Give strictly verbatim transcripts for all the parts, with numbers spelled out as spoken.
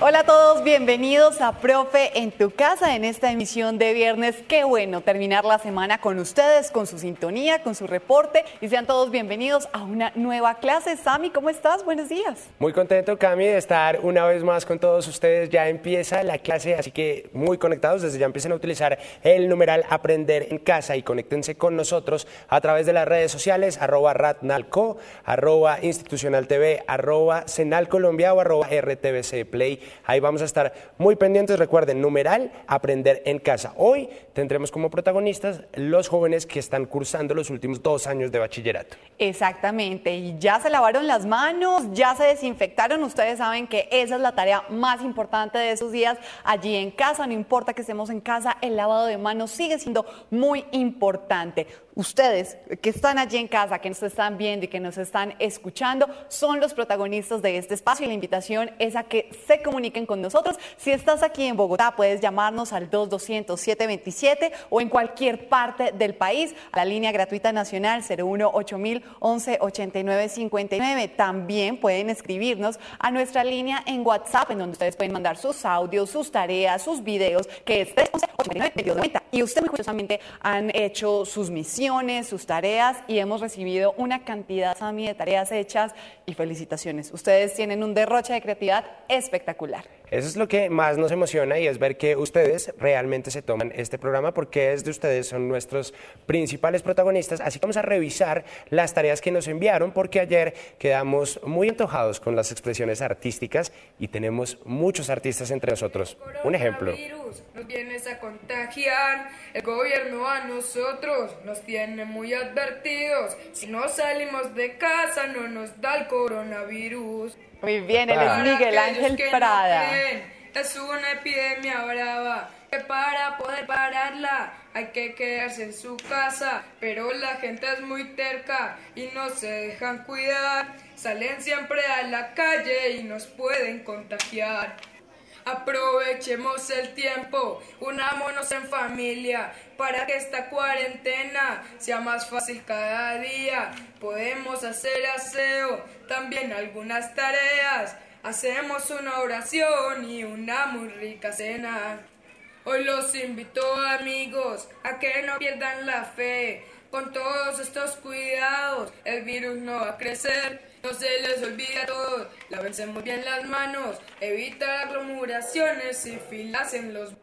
Hola a todos, bienvenidos a Profe en tu casa en esta emisión de viernes. Qué bueno terminar la semana con ustedes, con su sintonía, con su reporte y sean todos bienvenidos a una nueva clase. Sami, ¿cómo estás? Buenos días. Muy contento, Cami, de estar una vez más con todos ustedes. Ya empieza la clase, así que muy conectados. Desde ya empiecen a utilizar el numeral Aprender en Casa y conéctense con nosotros a través de las redes sociales, arroba ratnalco, arroba institucional tv, arroba senal colombia o arroba rtvc play. Ahí vamos a estar muy pendientes. Recuerden, numeral Aprender en Casa. Hoy tendremos como protagonistas los jóvenes que están cursando los últimos dos años de bachillerato. Exactamente, y ya se lavaron las manos, ya se desinfectaron. Ustedes saben que esa es la tarea más importante de esos días allí en casa. No importa que estemos en casa, el lavado de manos sigue siendo muy importante. Ustedes que están allí en casa, que nos están viendo y que nos están escuchando, son los protagonistas de este espacio y la invitación es a que se comuniquen con nosotros. Si estás aquí en Bogotá, puedes llamarnos al dos doscientos, siete veintisiete o en cualquier parte del país a la línea gratuita nacional cero uno ocho mil once ochenta y nueve cincuenta y nueve. También pueden escribirnos a nuestra línea en WhatsApp, en donde ustedes pueden mandar sus audios, sus tareas, sus videos, que es tres once ochenta y nueve veintidós noventa. Y ustedes muy curiosamente han hecho sus misiones, sus tareas y hemos recibido una cantidad, Sami, de tareas hechas y felicitaciones. Ustedes tienen un derroche de creatividad espectacular. Eso es lo que más nos emociona y es ver que ustedes realmente se toman este programa porque es de ustedes, son nuestros principales protagonistas. Así que vamos a revisar las tareas que nos enviaron porque ayer quedamos muy antojados con las expresiones artísticas y tenemos muchos artistas entre nosotros. Un ejemplo. Nos vienes a contagiar, el gobierno a nosotros nos tiene muy advertidos. Si no salimos de casa no nos da el coronavirus. Muy bien, él es Miguel Ángel Prada. No creen, es una epidemia brava, que para poder pararla hay que quedarse en su casa, pero la gente es muy terca y no se dejan cuidar, salen siempre a la calle y nos pueden contagiar. Aprovechemos el tiempo, unámonos en familia para que esta cuarentena sea más fácil cada día. Podemos hacer aseo, también algunas tareas, hacemos una oración y una muy rica cena. Hoy los invito, amigos, a que no pierdan la fe. Con todos estos cuidados, el virus no va a crecer. No se les olvide a todos, lávense muy bien las manos, evita aglomeraciones y filas en los...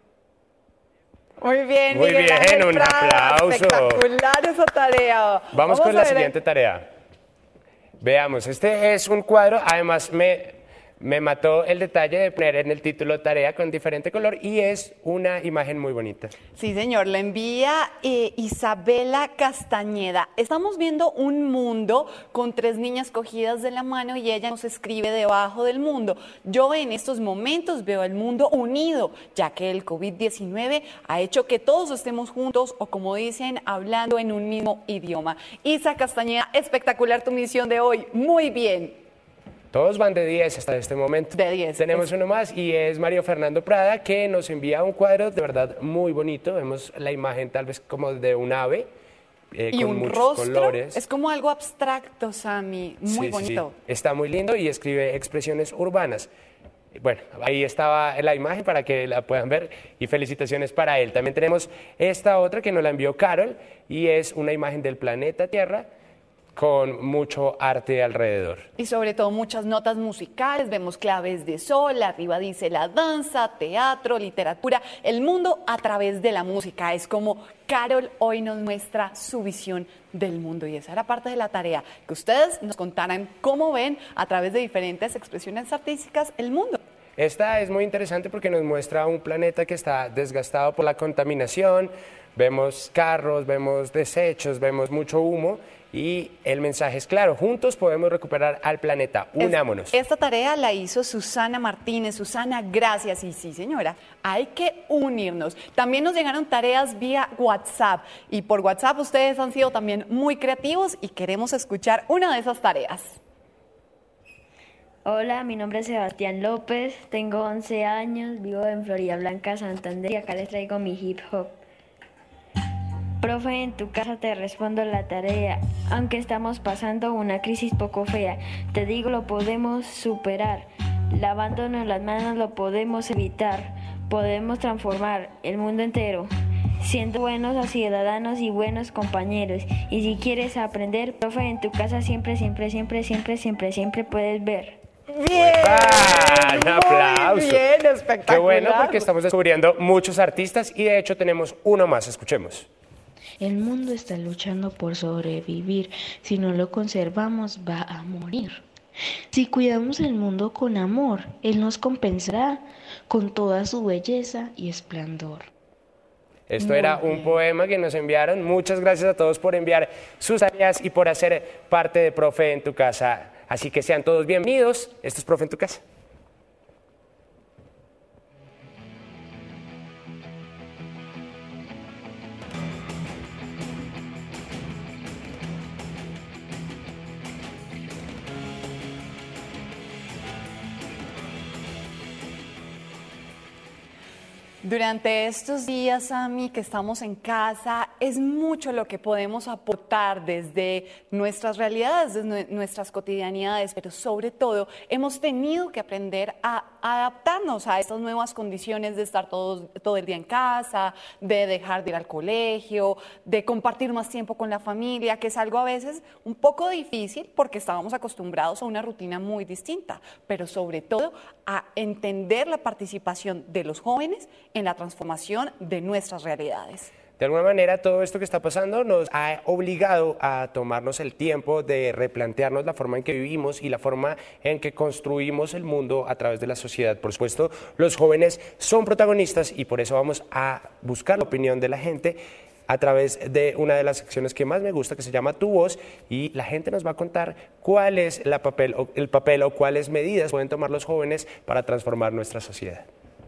Muy bien, Muy Miguel bien, Ángel un Prada. aplauso. Espectacular esa tarea. Vamos, Vamos con a la ver siguiente tarea. Veamos, este es un cuadro, además me... Me mató el detalle de poner en el título tarea con diferente color y es una imagen muy bonita. Sí, señor, la envía eh, Isabela Castañeda. Estamos viendo un mundo con tres niñas cogidas de la mano y ella nos escribe debajo del mundo. Yo en estos momentos veo el mundo unido, ya que el COVID diecinueve ha hecho que todos estemos juntos o, como dicen, hablando en un mismo idioma. Isa Castañeda, espectacular tu misión de hoy. Muy bien. Todos van de diez hasta este momento. De diez. Tenemos uno más y es Mario Fernando Prada que nos envía un cuadro de verdad muy bonito. Vemos la imagen tal vez como de un ave eh, y con un muchos rostro. colores. Es como algo abstracto, Sami. Muy Sí, bonito. sí, está muy lindo y escribe expresiones urbanas. Bueno, ahí estaba la imagen para que la puedan ver y felicitaciones para él. También tenemos esta otra que nos la envió Carol y es una imagen del planeta Tierra con mucho arte alrededor. Y sobre todo muchas notas musicales, vemos claves de sol, arriba dice la danza, teatro, literatura, el mundo a través de la música. Es como Carol hoy nos muestra su visión del mundo y esa era parte de la tarea, que ustedes nos contaran cómo ven a través de diferentes expresiones artísticas el mundo. Esta es muy interesante porque nos muestra un planeta que está desgastado por la contaminación, vemos carros, vemos desechos, vemos mucho humo y el mensaje es claro, juntos podemos recuperar al planeta, unámonos. Esta tarea la hizo Susana Martínez. Susana, gracias. Y sí, señora, hay que unirnos. También nos llegaron tareas vía WhatsApp y por WhatsApp ustedes han sido también muy creativos y queremos escuchar una de esas tareas. Hola, mi nombre es Sebastián López, tengo once años, vivo en Florida Blanca, Santander y acá les traigo mi hip hop. Profe, en tu casa te respondo la tarea, aunque estamos pasando una crisis poco fea, te digo lo podemos superar. Lavándonos las manos lo podemos evitar, podemos transformar el mundo entero, siendo buenos ciudadanos y buenos compañeros. Y si quieres aprender, profe, en tu casa siempre, siempre, siempre, siempre, siempre, siempre puedes ver. Bien, ¡Ah! Un aplauso. Muy bien, espectacular. Qué bueno, porque estamos descubriendo muchos artistas y de hecho tenemos uno más. Escuchemos. El mundo está luchando por sobrevivir. Si no lo conservamos, va a morir. Si cuidamos el mundo con amor, Él nos compensará con toda su belleza y esplendor. Esto Muy era bien. un poema que nos enviaron. Muchas gracias a todos por enviar sus tareas y por hacer parte de Profe en tu Casa. Así que sean todos bienvenidos. Esto es Profe en tu Casa. Durante estos días, Sami, que estamos en casa, es mucho lo que podemos aportar desde nuestras realidades, desde nuestras cotidianidades, pero sobre todo hemos tenido que aprender a adaptarnos a estas nuevas condiciones de estar todos, todo el día en casa, de dejar de ir al colegio, de compartir más tiempo con la familia, que es algo a veces un poco difícil porque estábamos acostumbrados a una rutina muy distinta, pero sobre todo a entender la participación de los jóvenes en la transformación de nuestras realidades. De alguna manera, todo esto que está pasando nos ha obligado a tomarnos el tiempo de replantearnos la forma en que vivimos y la forma en que construimos el mundo a través de la sociedad. Por supuesto, los jóvenes son protagonistas y por eso vamos a buscar la opinión de la gente a través de una de las secciones que más me gusta, que se llama Tu Voz, y la gente nos va a contar cuál es la papel, el papel o cuáles medidas pueden tomar los jóvenes para transformar nuestra sociedad.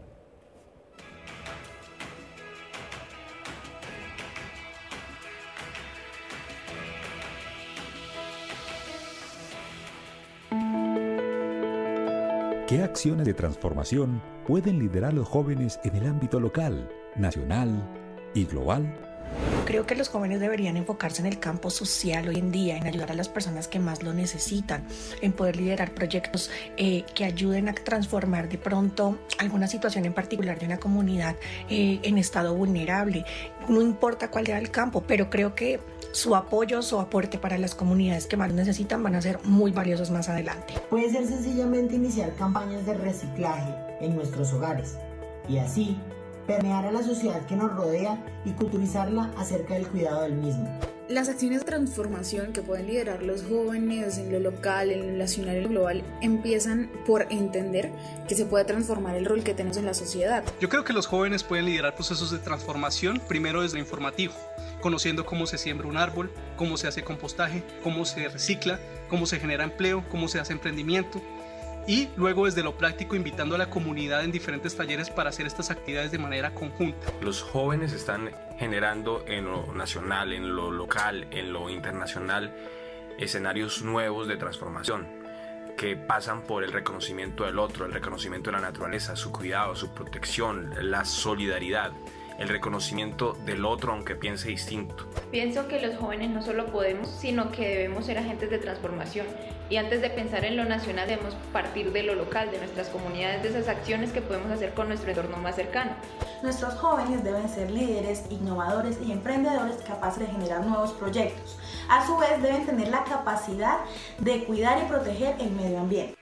¿Qué acciones de transformación pueden liderar los jóvenes en el ámbito local, nacional y global? Creo que los jóvenes deberían enfocarse en el campo social hoy en día, en ayudar a las personas que más lo necesitan, en poder liderar proyectos eh, que ayuden a transformar de pronto alguna situación en particular de una comunidad eh, en estado vulnerable. No importa cuál sea el campo, pero creo que su apoyo, su aporte para las comunidades que más lo necesitan van a ser muy valiosos más adelante. Puede ser sencillamente iniciar campañas de reciclaje en nuestros hogares y así permear a la sociedad que nos rodea y culturizarla acerca del cuidado del mismo. Las acciones de transformación que pueden liderar los jóvenes en lo local, en lo nacional y en lo global empiezan por entender que se puede transformar el rol que tenemos en la sociedad. Yo creo que los jóvenes pueden liderar procesos de transformación primero desde lo informativo, conociendo cómo se siembra un árbol, cómo se hace compostaje, cómo se recicla, cómo se genera empleo, cómo se hace emprendimiento. Y luego desde lo práctico invitando a la comunidad en diferentes talleres para hacer estas actividades de manera conjunta. Los jóvenes están generando en lo nacional, en lo local, en lo internacional, escenarios nuevos de transformación que pasan por el reconocimiento del otro, el reconocimiento de la naturaleza, su cuidado, su protección, la solidaridad, el reconocimiento del otro aunque piense distinto. Pienso que los jóvenes no solo podemos, sino que debemos ser agentes de transformación. Y antes de pensar en lo nacional debemos partir de lo local, de nuestras comunidades, de esas acciones que podemos hacer con nuestro entorno más cercano. Nuestros jóvenes deben ser líderes, innovadores y emprendedores capaces de generar nuevos proyectos. A su vez deben tener la capacidad de cuidar y proteger el medio ambiente.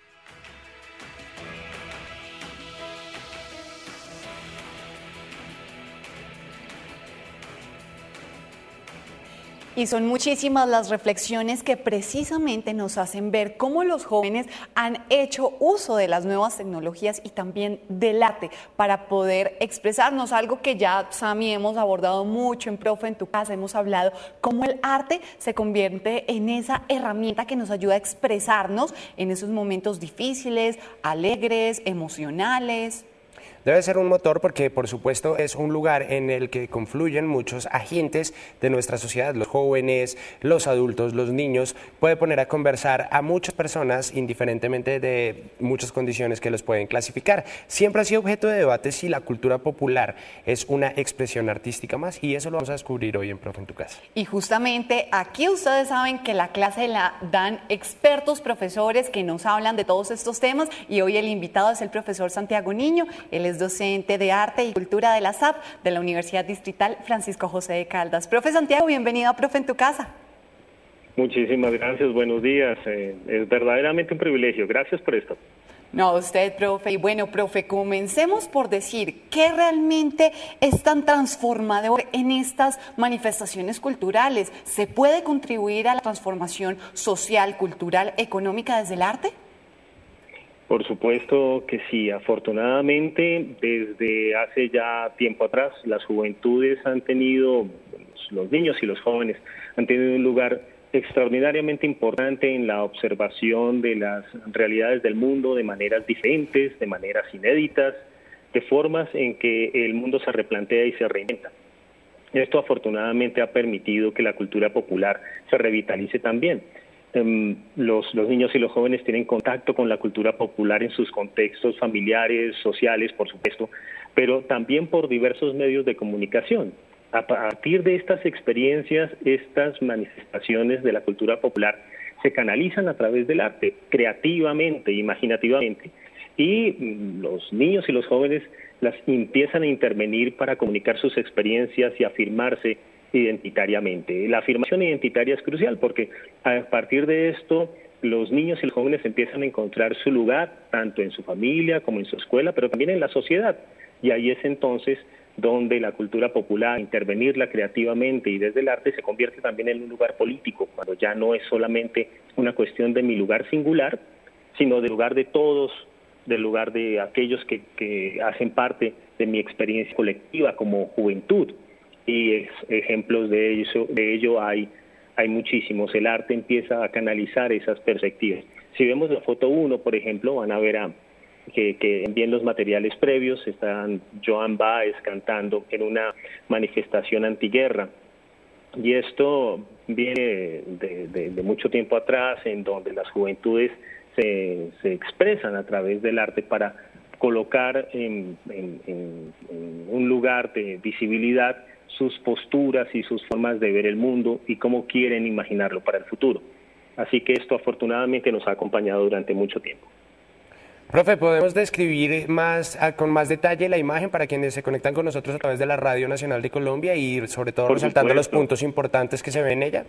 Y son muchísimas las reflexiones que precisamente nos hacen ver cómo los jóvenes han hecho uso de las nuevas tecnologías y también del arte para poder expresarnos, algo que ya, Sami, hemos abordado mucho en Profe en tu Casa. Hemos hablado cómo el arte se convierte en esa herramienta que nos ayuda a expresarnos en esos momentos difíciles, alegres, emocionales. debe ser un motor porque, por supuesto, es un lugar en el que confluyen muchos agentes de nuestra sociedad, los jóvenes, los adultos, los niños, puede poner a conversar a muchas personas indiferentemente de muchas condiciones que los pueden clasificar. Siempre ha sido objeto de debate si la cultura popular es una expresión artística más, y eso lo vamos a descubrir hoy en Profe en tu Casa. Y justamente aquí ustedes saben que la clase la dan expertos, profesores que nos hablan de todos estos temas, y hoy el invitado es el profesor Santiago Niño. Él es docente de Arte y Cultura de la S A P de la Universidad Distrital Francisco José de Caldas. Profe Santiago, bienvenido a Profe en tu Casa. Muchísimas gracias, buenos días. Eh, es verdaderamente un privilegio. Gracias por esto. No, usted, profe. Y bueno, profe, comencemos por decir qué realmente es tan transformador en estas manifestaciones culturales. ¿Se puede contribuir a la transformación social, cultural, económica desde el arte? Por supuesto que sí. Afortunadamente, desde hace ya tiempo atrás, las juventudes han tenido, los niños y los jóvenes han tenido un lugar extraordinariamente importante en la observación de las realidades del mundo de maneras diferentes, de maneras inéditas, de formas en que el mundo se replantea y se reinventa. Esto afortunadamente ha permitido que la cultura popular se revitalice también. Um, los, los niños y los jóvenes tienen contacto con la cultura popular en sus contextos familiares, sociales, por supuesto, pero también por diversos medios de comunicación. A partir de estas experiencias, estas manifestaciones de la cultura popular se canalizan a través del arte, creativamente, imaginativamente, y los niños y los jóvenes las empiezan a intervenir para comunicar sus experiencias y afirmarse identitariamente. La afirmación identitaria es crucial porque a partir de esto los niños y los jóvenes empiezan a encontrar su lugar, tanto en su familia como en su escuela, pero también en la sociedad, y ahí es entonces donde la cultura popular, intervenirla creativamente y desde el arte, se convierte también en un lugar político, cuando ya no es solamente una cuestión de mi lugar singular, sino del lugar de todos, del lugar de aquellos que, que hacen parte de mi experiencia colectiva como juventud. Y es, ejemplos de ello, de ello hay, hay muchísimos. El arte empieza a canalizar esas perspectivas. Si vemos la foto uno, por ejemplo, van a ver a que, que envíen los materiales previos, están Joan Baez cantando en una manifestación antiguerra, y esto viene de, de, de mucho tiempo atrás, en donde las juventudes se, se expresan a través del arte para colocar en, en, en, en un lugar de visibilidad sus posturas y sus formas de ver el mundo y cómo quieren imaginarlo para el futuro. Así que esto afortunadamente nos ha acompañado durante mucho tiempo. Profe, ¿podemos describir más, con más detalle la imagen para quienes se conectan con nosotros a través de la Radio Nacional de Colombia y sobre todo Por resaltando supuesto. los puntos importantes que se ven en ella?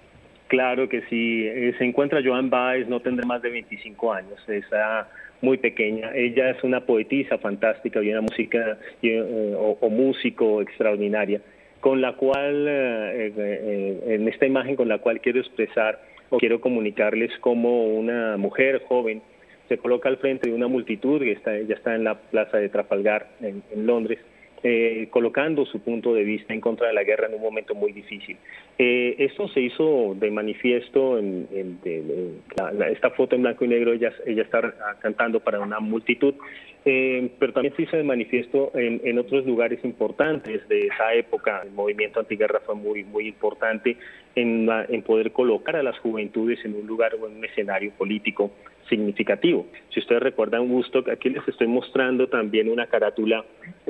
Claro que sí. Eh, se encuentra Joan Baez, no tendrá más de veinticinco años, está muy pequeña. Ella es una poetisa fantástica y una música eh, o, o músico extraordinaria, con la cual, eh, eh, en esta imagen con la cual quiero expresar o quiero comunicarles cómo una mujer joven se coloca al frente de una multitud que está, ella está en la plaza de Trafalgar en, en Londres, eh, colocando su punto de vista en contra de la guerra en un momento muy difícil. Eh, esto se hizo de manifiesto en, en de, de, la, la, esta foto en blanco y negro, ella, ella está cantando para una multitud, eh, pero también se hizo de manifiesto en, en otros lugares importantes de esa época. El movimiento antiguerra fue muy, muy importante en, la, en poder colocar a las juventudes en un lugar o en un escenario político significativo. Si ustedes recuerdan Woodstock, aquí les estoy mostrando también una carátula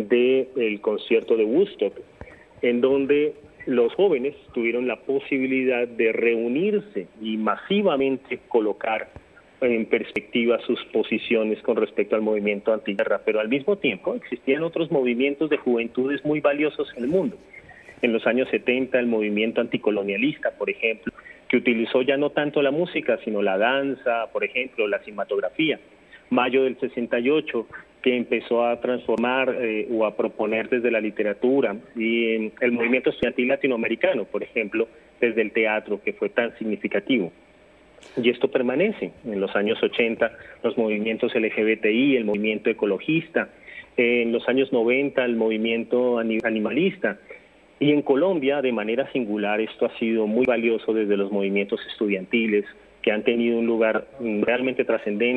del concierto de Woodstock, en donde los jóvenes tuvieron la posibilidad de reunirse y masivamente colocar en perspectiva sus posiciones con respecto al movimiento antiguerra, pero al mismo tiempo existían otros movimientos de juventudes muy valiosos en el mundo. En los años setenta, el movimiento anticolonialista, por ejemplo, que utilizó ya no tanto la música, sino la danza, por ejemplo, la cinematografía. Mayo del sesenta y ocho, que empezó a transformar eh, o a proponer desde la literatura, y en el movimiento estudiantil latinoamericano, por ejemplo, desde el teatro, que fue tan significativo. Y esto permanece. En los años ochenta, los movimientos L G B T I, el movimiento ecologista, en los años noventa, el movimiento animalista. Y en Colombia, de manera singular, esto ha sido muy valioso desde los movimientos estudiantiles, que han tenido un lugar realmente trascendente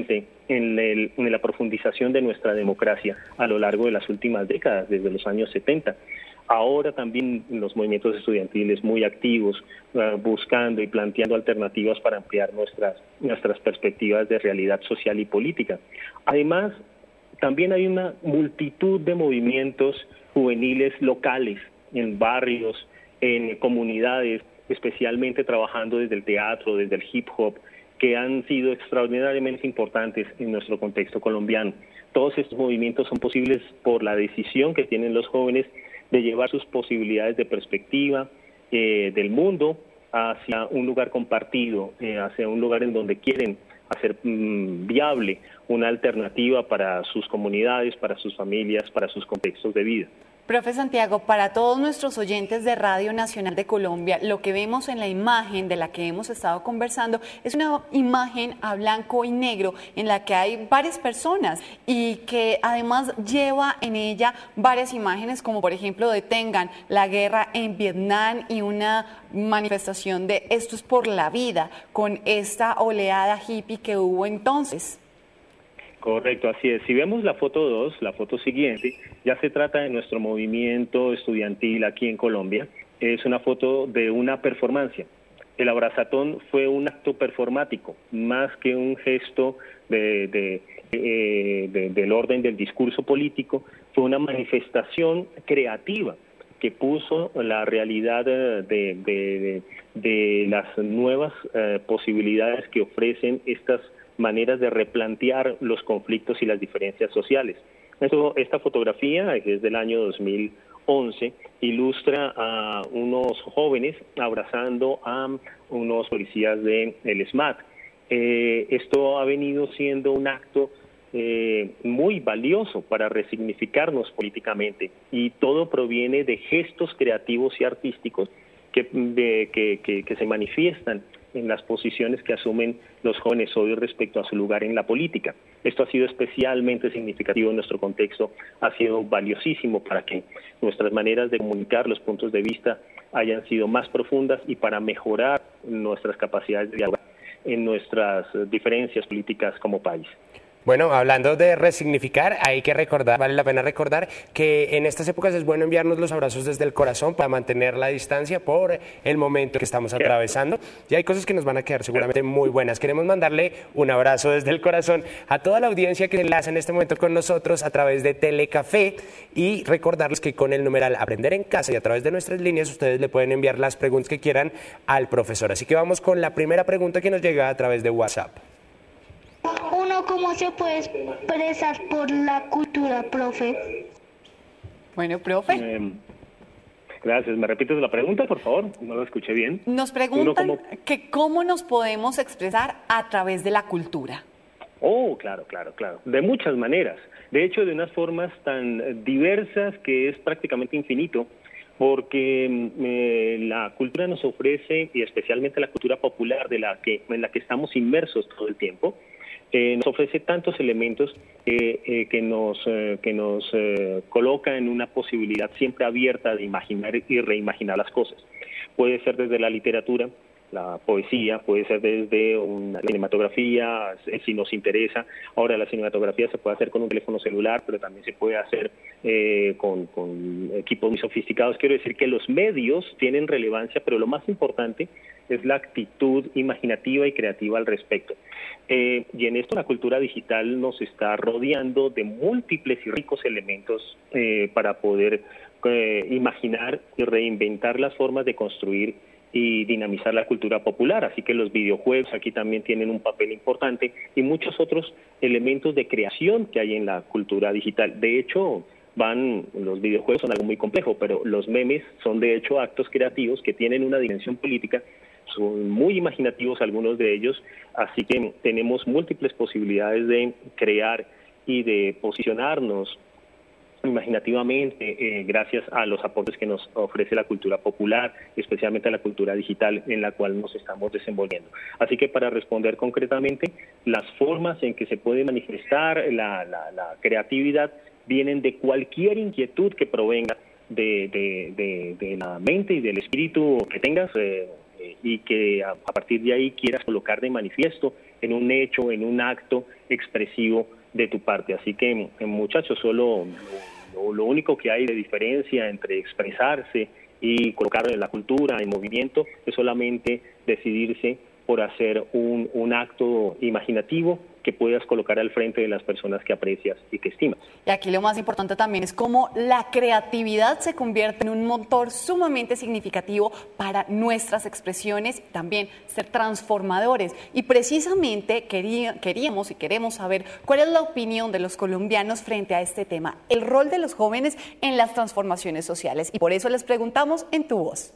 en, el, en la profundización de nuestra democracia a lo largo de las últimas décadas, desde los años setenta. Ahora también los movimientos estudiantiles muy activos, uh, buscando y planteando alternativas para ampliar nuestras, nuestras perspectivas de realidad social y política. Además, también hay una multitud de movimientos juveniles locales, en barrios, en comunidades, especialmente trabajando desde el teatro, desde el hip hop, que han sido extraordinariamente importantes en nuestro contexto colombiano. Todos estos movimientos son posibles por la decisión que tienen los jóvenes de llevar sus posibilidades de perspectiva eh, del mundo hacia un lugar compartido, eh, hacia un lugar en donde quieren hacer mmm, viable una alternativa para sus comunidades, para sus familias, para sus contextos de vida. Profe Santiago, para todos nuestros oyentes de Radio Nacional de Colombia, lo que vemos en la imagen de la que hemos estado conversando es una imagen a blanco y negro en la que hay varias personas y que además lleva en ella varias imágenes como por ejemplo detengan la guerra en Vietnam y una manifestación de esto es por la vida con esta oleada hippie que hubo entonces. Correcto, así es. Si vemos la foto dos, la foto siguiente, ya se trata de nuestro movimiento estudiantil aquí en Colombia. Es una foto de una performance. El abrazatón fue un acto performático, más que un gesto de, de, de, de, del orden del discurso político, fue una manifestación creativa que puso la realidad de, de, de, de las nuevas eh, posibilidades que ofrecen estas maneras de replantear los conflictos y las diferencias sociales. Esto, esta fotografía, que es del año dos mil once, ilustra a unos jóvenes abrazando a unos policías del SMAT. Eh, esto ha venido siendo un acto eh, muy valioso para resignificarnos políticamente y todo proviene de gestos creativos y artísticos que, de, que, que, que se manifiestan en las posiciones que asumen los jóvenes hoy respecto a su lugar en la política. Esto ha sido especialmente significativo en nuestro contexto, ha sido valiosísimo para que nuestras maneras de comunicar los puntos de vista hayan sido más profundas y para mejorar nuestras capacidades de dialogar en nuestras diferencias políticas como país. Bueno, hablando de resignificar, hay que recordar, vale la pena recordar que en estas épocas es bueno enviarnos los abrazos desde el corazón para mantener la distancia por el momento que estamos atravesando. Y hay cosas que nos van a quedar seguramente muy buenas. Queremos mandarle un abrazo desde el corazón a toda la audiencia que se enlaza en este momento con nosotros a través de Telecafé y recordarles que con el numeral Aprender en Casa y a través de nuestras líneas ustedes le pueden enviar las preguntas que quieran al profesor. Así que vamos con la primera pregunta que nos llega a través de WhatsApp. Uno, ¿cómo se puede expresar por la cultura, profe? Bueno, profe. Eh, gracias. ¿Me repites la pregunta, por favor? No la escuché bien. Nos preguntan cómo... que cómo nos podemos expresar a través de la cultura. Oh, claro, claro, claro. De muchas maneras. De hecho, de unas formas tan diversas que es prácticamente infinito, porque eh, la cultura nos ofrece, y especialmente la cultura popular de la que, en la que estamos inmersos todo el tiempo, Eh, nos ofrece tantos elementos eh, eh, que nos, eh, que nos eh, coloca en una posibilidad siempre abierta de imaginar y reimaginar las cosas. Puede ser desde la literatura, la poesía, puede ser desde una cinematografía, si nos interesa. Ahora la cinematografía se puede hacer con un teléfono celular, pero también se puede hacer eh, con, con equipos muy sofisticados. Quiero decir que los medios tienen relevancia, pero lo más importante es la actitud imaginativa y creativa al respecto. Eh, y en esto la cultura digital nos está rodeando de múltiples y ricos elementos eh, para poder eh, imaginar y reinventar las formas de construir y dinamizar la cultura popular, así que los videojuegos aquí también tienen un papel importante y muchos otros elementos de creación que hay en la cultura digital. De hecho, van los videojuegos son algo muy complejo, pero los memes son de hecho actos creativos que tienen una dimensión política, son muy imaginativos algunos de ellos, así que tenemos múltiples posibilidades de crear y de posicionarnos imaginativamente eh, gracias a los aportes que nos ofrece la cultura popular, especialmente la cultura digital en la cual nos estamos desenvolviendo. Así que para responder concretamente, las formas en que se puede manifestar la, la, la creatividad vienen de cualquier inquietud que provenga de, de, de, de la mente y del espíritu que tengas eh, y que a, a partir de ahí quieras colocar de manifiesto en un hecho, en un acto expresivo de tu parte. Así que, muchachos, solo lo, lo único que hay de diferencia entre expresarse y colocar la cultura en movimiento es solamente decidirse por hacer un, un acto imaginativo que puedas colocar al frente de las personas que aprecias y que estimas. Y aquí lo más importante también es cómo la creatividad se convierte en un motor sumamente significativo para nuestras expresiones, también ser transformadores. Y precisamente quería, queríamos y queremos saber cuál es la opinión de los colombianos frente a este tema, el rol de los jóvenes en las transformaciones sociales. Y por eso les preguntamos en Tu Voz.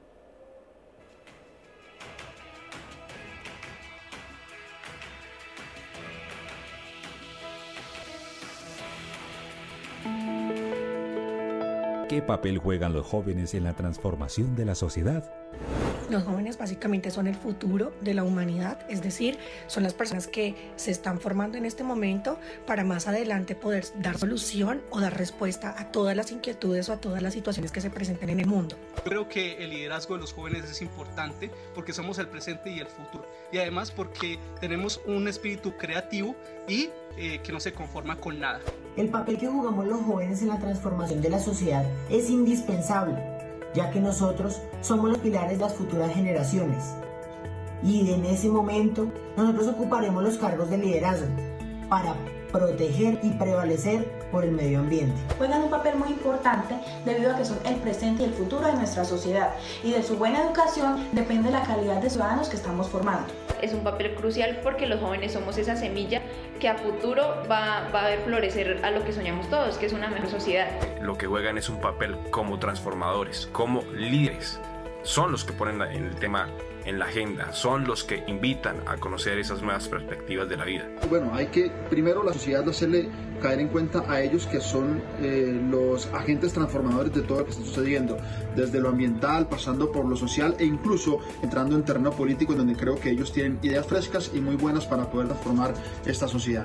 ¿Qué papel juegan los jóvenes en la transformación de la sociedad? Los jóvenes básicamente son el futuro de la humanidad, es decir, son las personas que se están formando en este momento para más adelante poder dar solución o dar respuesta a todas las inquietudes o a todas las situaciones que se presenten en el mundo. Yo creo que el liderazgo de los jóvenes es importante porque somos el presente y el futuro, y además porque tenemos un espíritu creativo y eh, que no se conforma con nada. El papel que jugamos los jóvenes en la transformación de la sociedad es indispensable, ya que nosotros somos los pilares de las futuras generaciones. Y en ese momento nosotros ocuparemos los cargos de liderazgo para proteger y prevalecer por el medio ambiente. Juegan un papel muy importante debido a que son el presente y el futuro de nuestra sociedad, y de su buena educación depende la calidad de ciudadanos que estamos formando. Es un papel crucial porque los jóvenes somos esa semilla que a futuro va, va a ver florecer a lo que soñamos todos, que es una mejor sociedad. Lo que juegan es un papel como transformadores, como líderes. Son los que ponen el tema en la agenda, son los que invitan a conocer esas nuevas perspectivas de la vida. Bueno, hay que primero la sociedad hacerle caer en cuenta a ellos que son eh, los agentes transformadores de todo lo que está sucediendo, desde lo ambiental, pasando por lo social e incluso entrando en terreno político, donde creo que ellos tienen ideas frescas y muy buenas para poder transformar esta sociedad.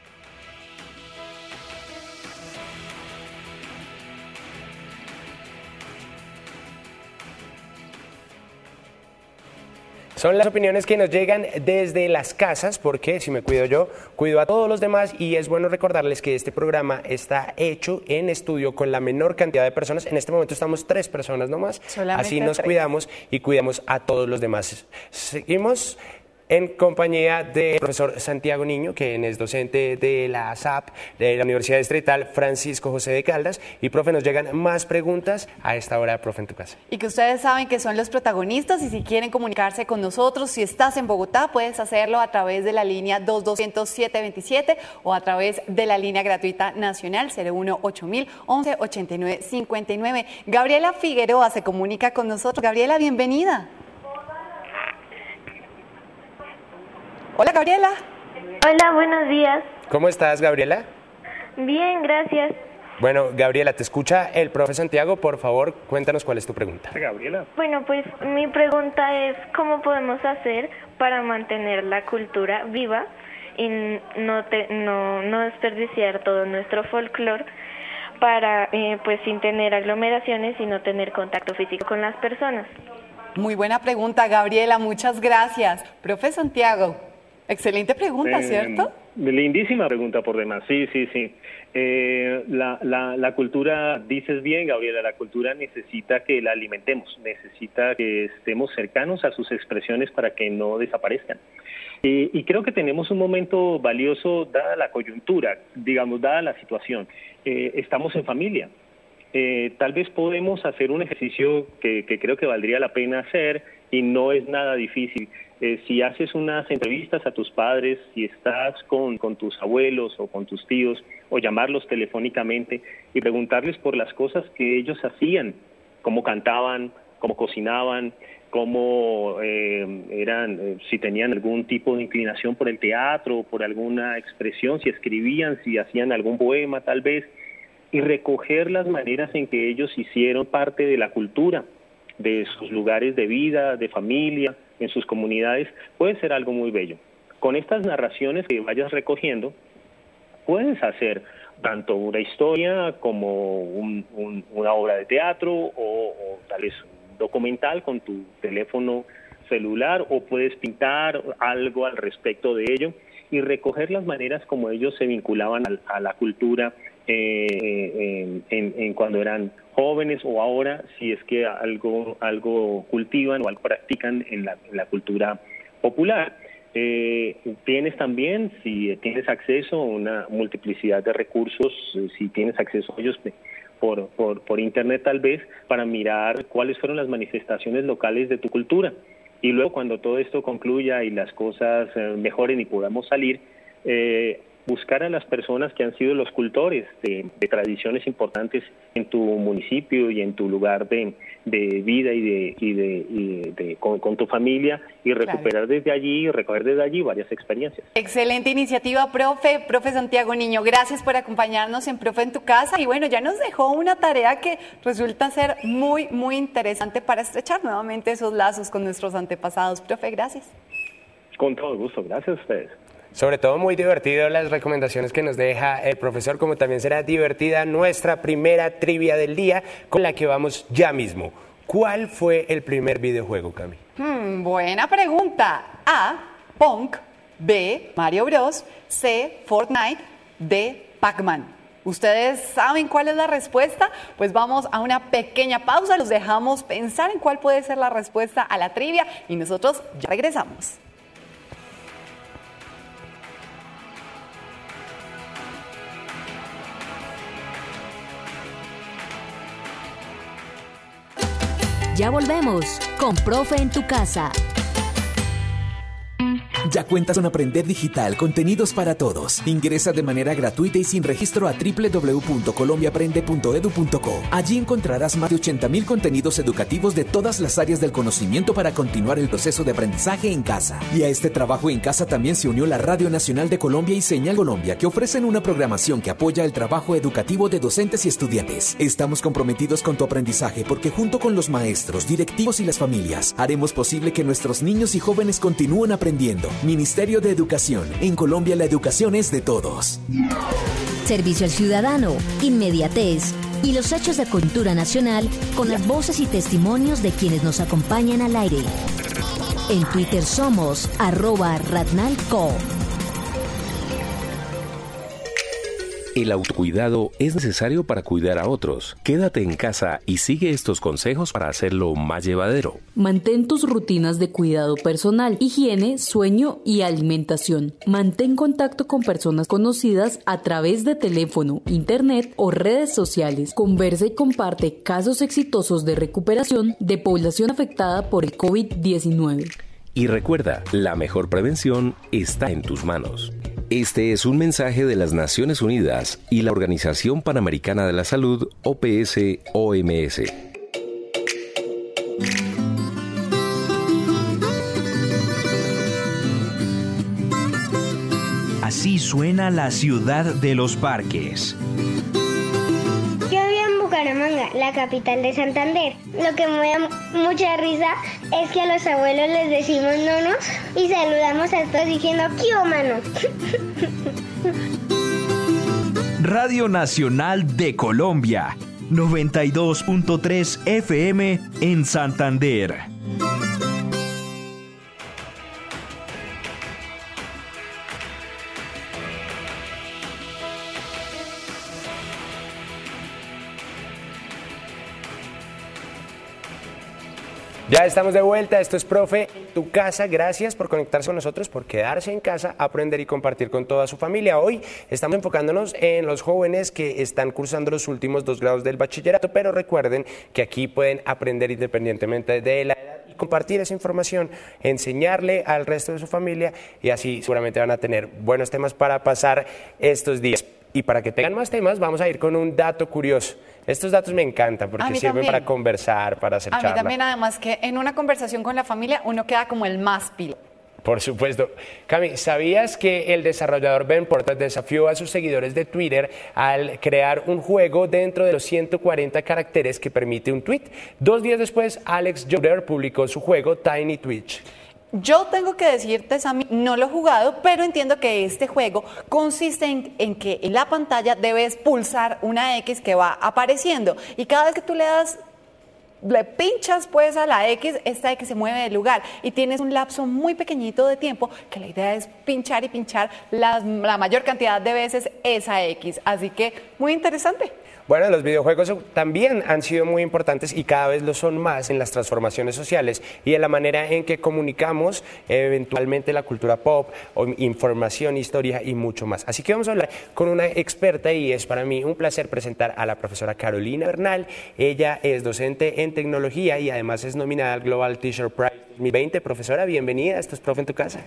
Son las opiniones que nos llegan desde las casas, porque si me cuido yo, cuido a todos los demás, y es bueno recordarles que este programa está hecho en estudio con la menor cantidad de personas. En este momento estamos tres personas nomás, Solamente así nos tres. cuidamos y cuidamos a todos los demás. Seguimos en compañía del profesor Santiago Niño, quien es docente de la S A P de la Universidad Distrital Francisco José de Caldas. Y, profe, nos llegan más preguntas a esta hora, profe, en tu casa. Y que ustedes saben que son los protagonistas, y si quieren comunicarse con nosotros, si estás en Bogotá, puedes hacerlo a través de la línea dos dos cero cero, siete dos siete o a través de la línea gratuita nacional cero uno ocho mil once ochenta y nueve cincuenta y nueve. Gabriela Figueroa se comunica con nosotros. Gabriela, bienvenida. Hola, Gabriela. Hola, buenos días. ¿Cómo estás, Gabriela? Bien, gracias. Bueno, Gabriela, te escucha el profe Santiago. Por favor, cuéntanos cuál es tu pregunta. Gabriela. Bueno, pues mi pregunta es ¿cómo podemos hacer para mantener la cultura viva y no, te, no, no desperdiciar todo nuestro folclore para, eh, pues, sin tener aglomeraciones y no tener contacto físico con las personas? Muy buena pregunta, Gabriela. Muchas gracias. Profe Santiago. Excelente pregunta, Eh, ¿cierto? Lindísima pregunta por demás, sí, sí, sí. Eh, la, la, la cultura, dices bien, Gabriela, la cultura necesita que la alimentemos, necesita que estemos cercanos a sus expresiones para que no desaparezcan. Eh, y creo que tenemos un momento valioso dada la coyuntura, digamos, dada la situación. Eh, estamos en familia. Eh, tal vez podemos hacer un ejercicio que, que creo que valdría la pena hacer y no es nada difícil. Eh, si haces unas entrevistas a tus padres, si estás con, con tus abuelos o con tus tíos, o llamarlos telefónicamente y preguntarles por las cosas que ellos hacían, cómo cantaban, cómo cocinaban, cómo eh, eran, eh, si tenían algún tipo de inclinación por el teatro, por alguna expresión, si escribían, si hacían algún poema tal vez, y recoger las maneras en que ellos hicieron parte de la cultura, de sus lugares de vida, de familia, en sus comunidades, puede ser algo muy bello. Con estas narraciones que vayas recogiendo, puedes hacer tanto una historia como un, un, una obra de teatro o, o tal vez un documental con tu teléfono celular o puedes pintar algo al respecto de ello y recoger las maneras como ellos se vinculaban a, a la cultura eh, en, en, en cuando eran jóvenes o ahora, si es que algo, algo cultivan o algo practican en la, en la cultura popular. Eh, tienes también, si tienes acceso a una multiplicidad de recursos, si tienes acceso a ellos por, por, por internet tal vez, para mirar cuáles fueron las manifestaciones locales de tu cultura. Y luego cuando todo esto concluya y las cosas eh, mejoren y podamos salir, eh, buscar a las personas que han sido los cultores de, de tradiciones importantes en tu municipio y en tu lugar de, de vida y de, y de, y de con, con tu familia y recuperar claro. desde allí y recoger desde allí varias experiencias. Excelente iniciativa, profe, profe Santiago Niño, gracias por acompañarnos en Profe en tu Casa y bueno, ya nos dejó una tarea que resulta ser muy, muy interesante para estrechar nuevamente esos lazos con nuestros antepasados. Profe, gracias. Con todo gusto, gracias a ustedes. Sobre todo muy divertido las recomendaciones que nos deja el profesor, como también será divertida nuestra primera trivia del día con la que vamos ya mismo. ¿Cuál fue el primer videojuego, Cami? Hmm, buena pregunta. A, Pong, B, Mario Bros, C, Fortnite, D, Pac-Man. ¿Ustedes saben cuál es la respuesta? Pues vamos a una pequeña pausa, los dejamos pensar en cuál puede ser la respuesta a la trivia y nosotros ya regresamos. Ya volvemos con Profe en tu Casa. ¿Ya cuentas con Aprender Digital? Contenidos para todos. Ingresa de manera gratuita y sin registro a doble u doble u doble u punto colombia aprende punto edu punto co. Allí encontrarás más de ochenta mil contenidos educativos de todas las áreas del conocimiento para continuar el proceso de aprendizaje en casa. Y a este trabajo en casa también se unió la Radio Nacional de Colombia y Señal Colombia, que ofrecen una programación que apoya el trabajo educativo de docentes y estudiantes. Estamos comprometidos con tu aprendizaje porque junto con los maestros, directivos y las familias, haremos posible que nuestros niños y jóvenes continúen aprendiendo. Ministerio de Educación. En Colombia la educación es de todos. Servicio al ciudadano, inmediatez y los hechos de cultura nacional con las voces y testimonios de quienes nos acompañan al aire. En Twitter somos arroba radnalco. El autocuidado es necesario para cuidar a otros. Quédate en casa y sigue estos consejos para hacerlo más llevadero. Mantén tus rutinas de cuidado personal, higiene, sueño y alimentación. Mantén contacto con personas conocidas a través de teléfono, internet o redes sociales. Conversa y comparte casos exitosos de recuperación de población afectada por el COVID diecinueve. Y recuerda, la mejor prevención está en tus manos. Este es un mensaje de las Naciones Unidas y la Organización Panamericana de la Salud, O P S O M S. Así suena la ciudad de los parques. Yo vivo en Bucaramanga, la capital de Santander. Lo que me da mucha risa es que a los abuelos les decimos nonos y saludamos a todos diciendo ¿qué mano? Radio Nacional de Colombia, noventa y dos punto tres F M en Santander. Ya estamos de vuelta, esto es Profe en tu Casa, gracias por conectarse con nosotros, por quedarse en casa, aprender y compartir con toda su familia. Hoy estamos enfocándonos en los jóvenes que están cursando los últimos dos grados del bachillerato, pero recuerden que aquí pueden aprender independientemente de la edad y compartir esa información, enseñarle al resto de su familia y así seguramente van a tener buenos temas para pasar estos días. Y para que tengan más temas, vamos a ir con un dato curioso. Estos datos me encantan porque sirven también para conversar, para hacer charla. A mí también, además, que en una conversación con la familia uno queda como el más pilo. Por supuesto. Cami, ¿sabías que el desarrollador Ben Portas desafió a sus seguidores de Twitter al crear un juego dentro de los ciento cuarenta caracteres que permite un tweet? Dos días después, Alex Joder publicó su juego Tiny Twitch. Yo tengo que decirte, Sammy, no lo he jugado, pero entiendo que este juego consiste en, en que en la pantalla debes pulsar una X que va apareciendo y cada vez que tú le das le pinchas pues a la X, esta X se mueve del lugar y tienes un lapso muy pequeñito de tiempo que la idea es pinchar y pinchar la, la mayor cantidad de veces esa X. Así que muy interesante. Bueno, los videojuegos también han sido muy importantes y cada vez lo son más en las transformaciones sociales y en la manera en que comunicamos eventualmente la cultura pop, información, historia y mucho más. Así que vamos a hablar con una experta y es para mí un placer presentar a la profesora Carolina Bernal. Ella es docente en tecnología y además es nominada al Global Teacher Prize dos mil veinte. Profesora, bienvenida. Esto es Profe en tu casa.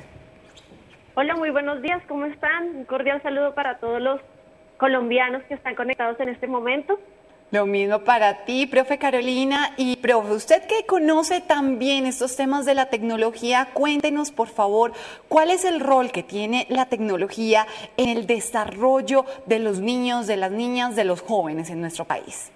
Hola, muy buenos días. ¿Cómo están? Un cordial saludo para todos los colombianos que están conectados en este momento. Lo mismo para ti, profe Carolina. Y profe, usted que conoce también estos temas de la tecnología, cuéntenos por favor, ¿cuál es el rol que tiene la tecnología en el desarrollo de los niños, de las niñas, de los jóvenes en nuestro país?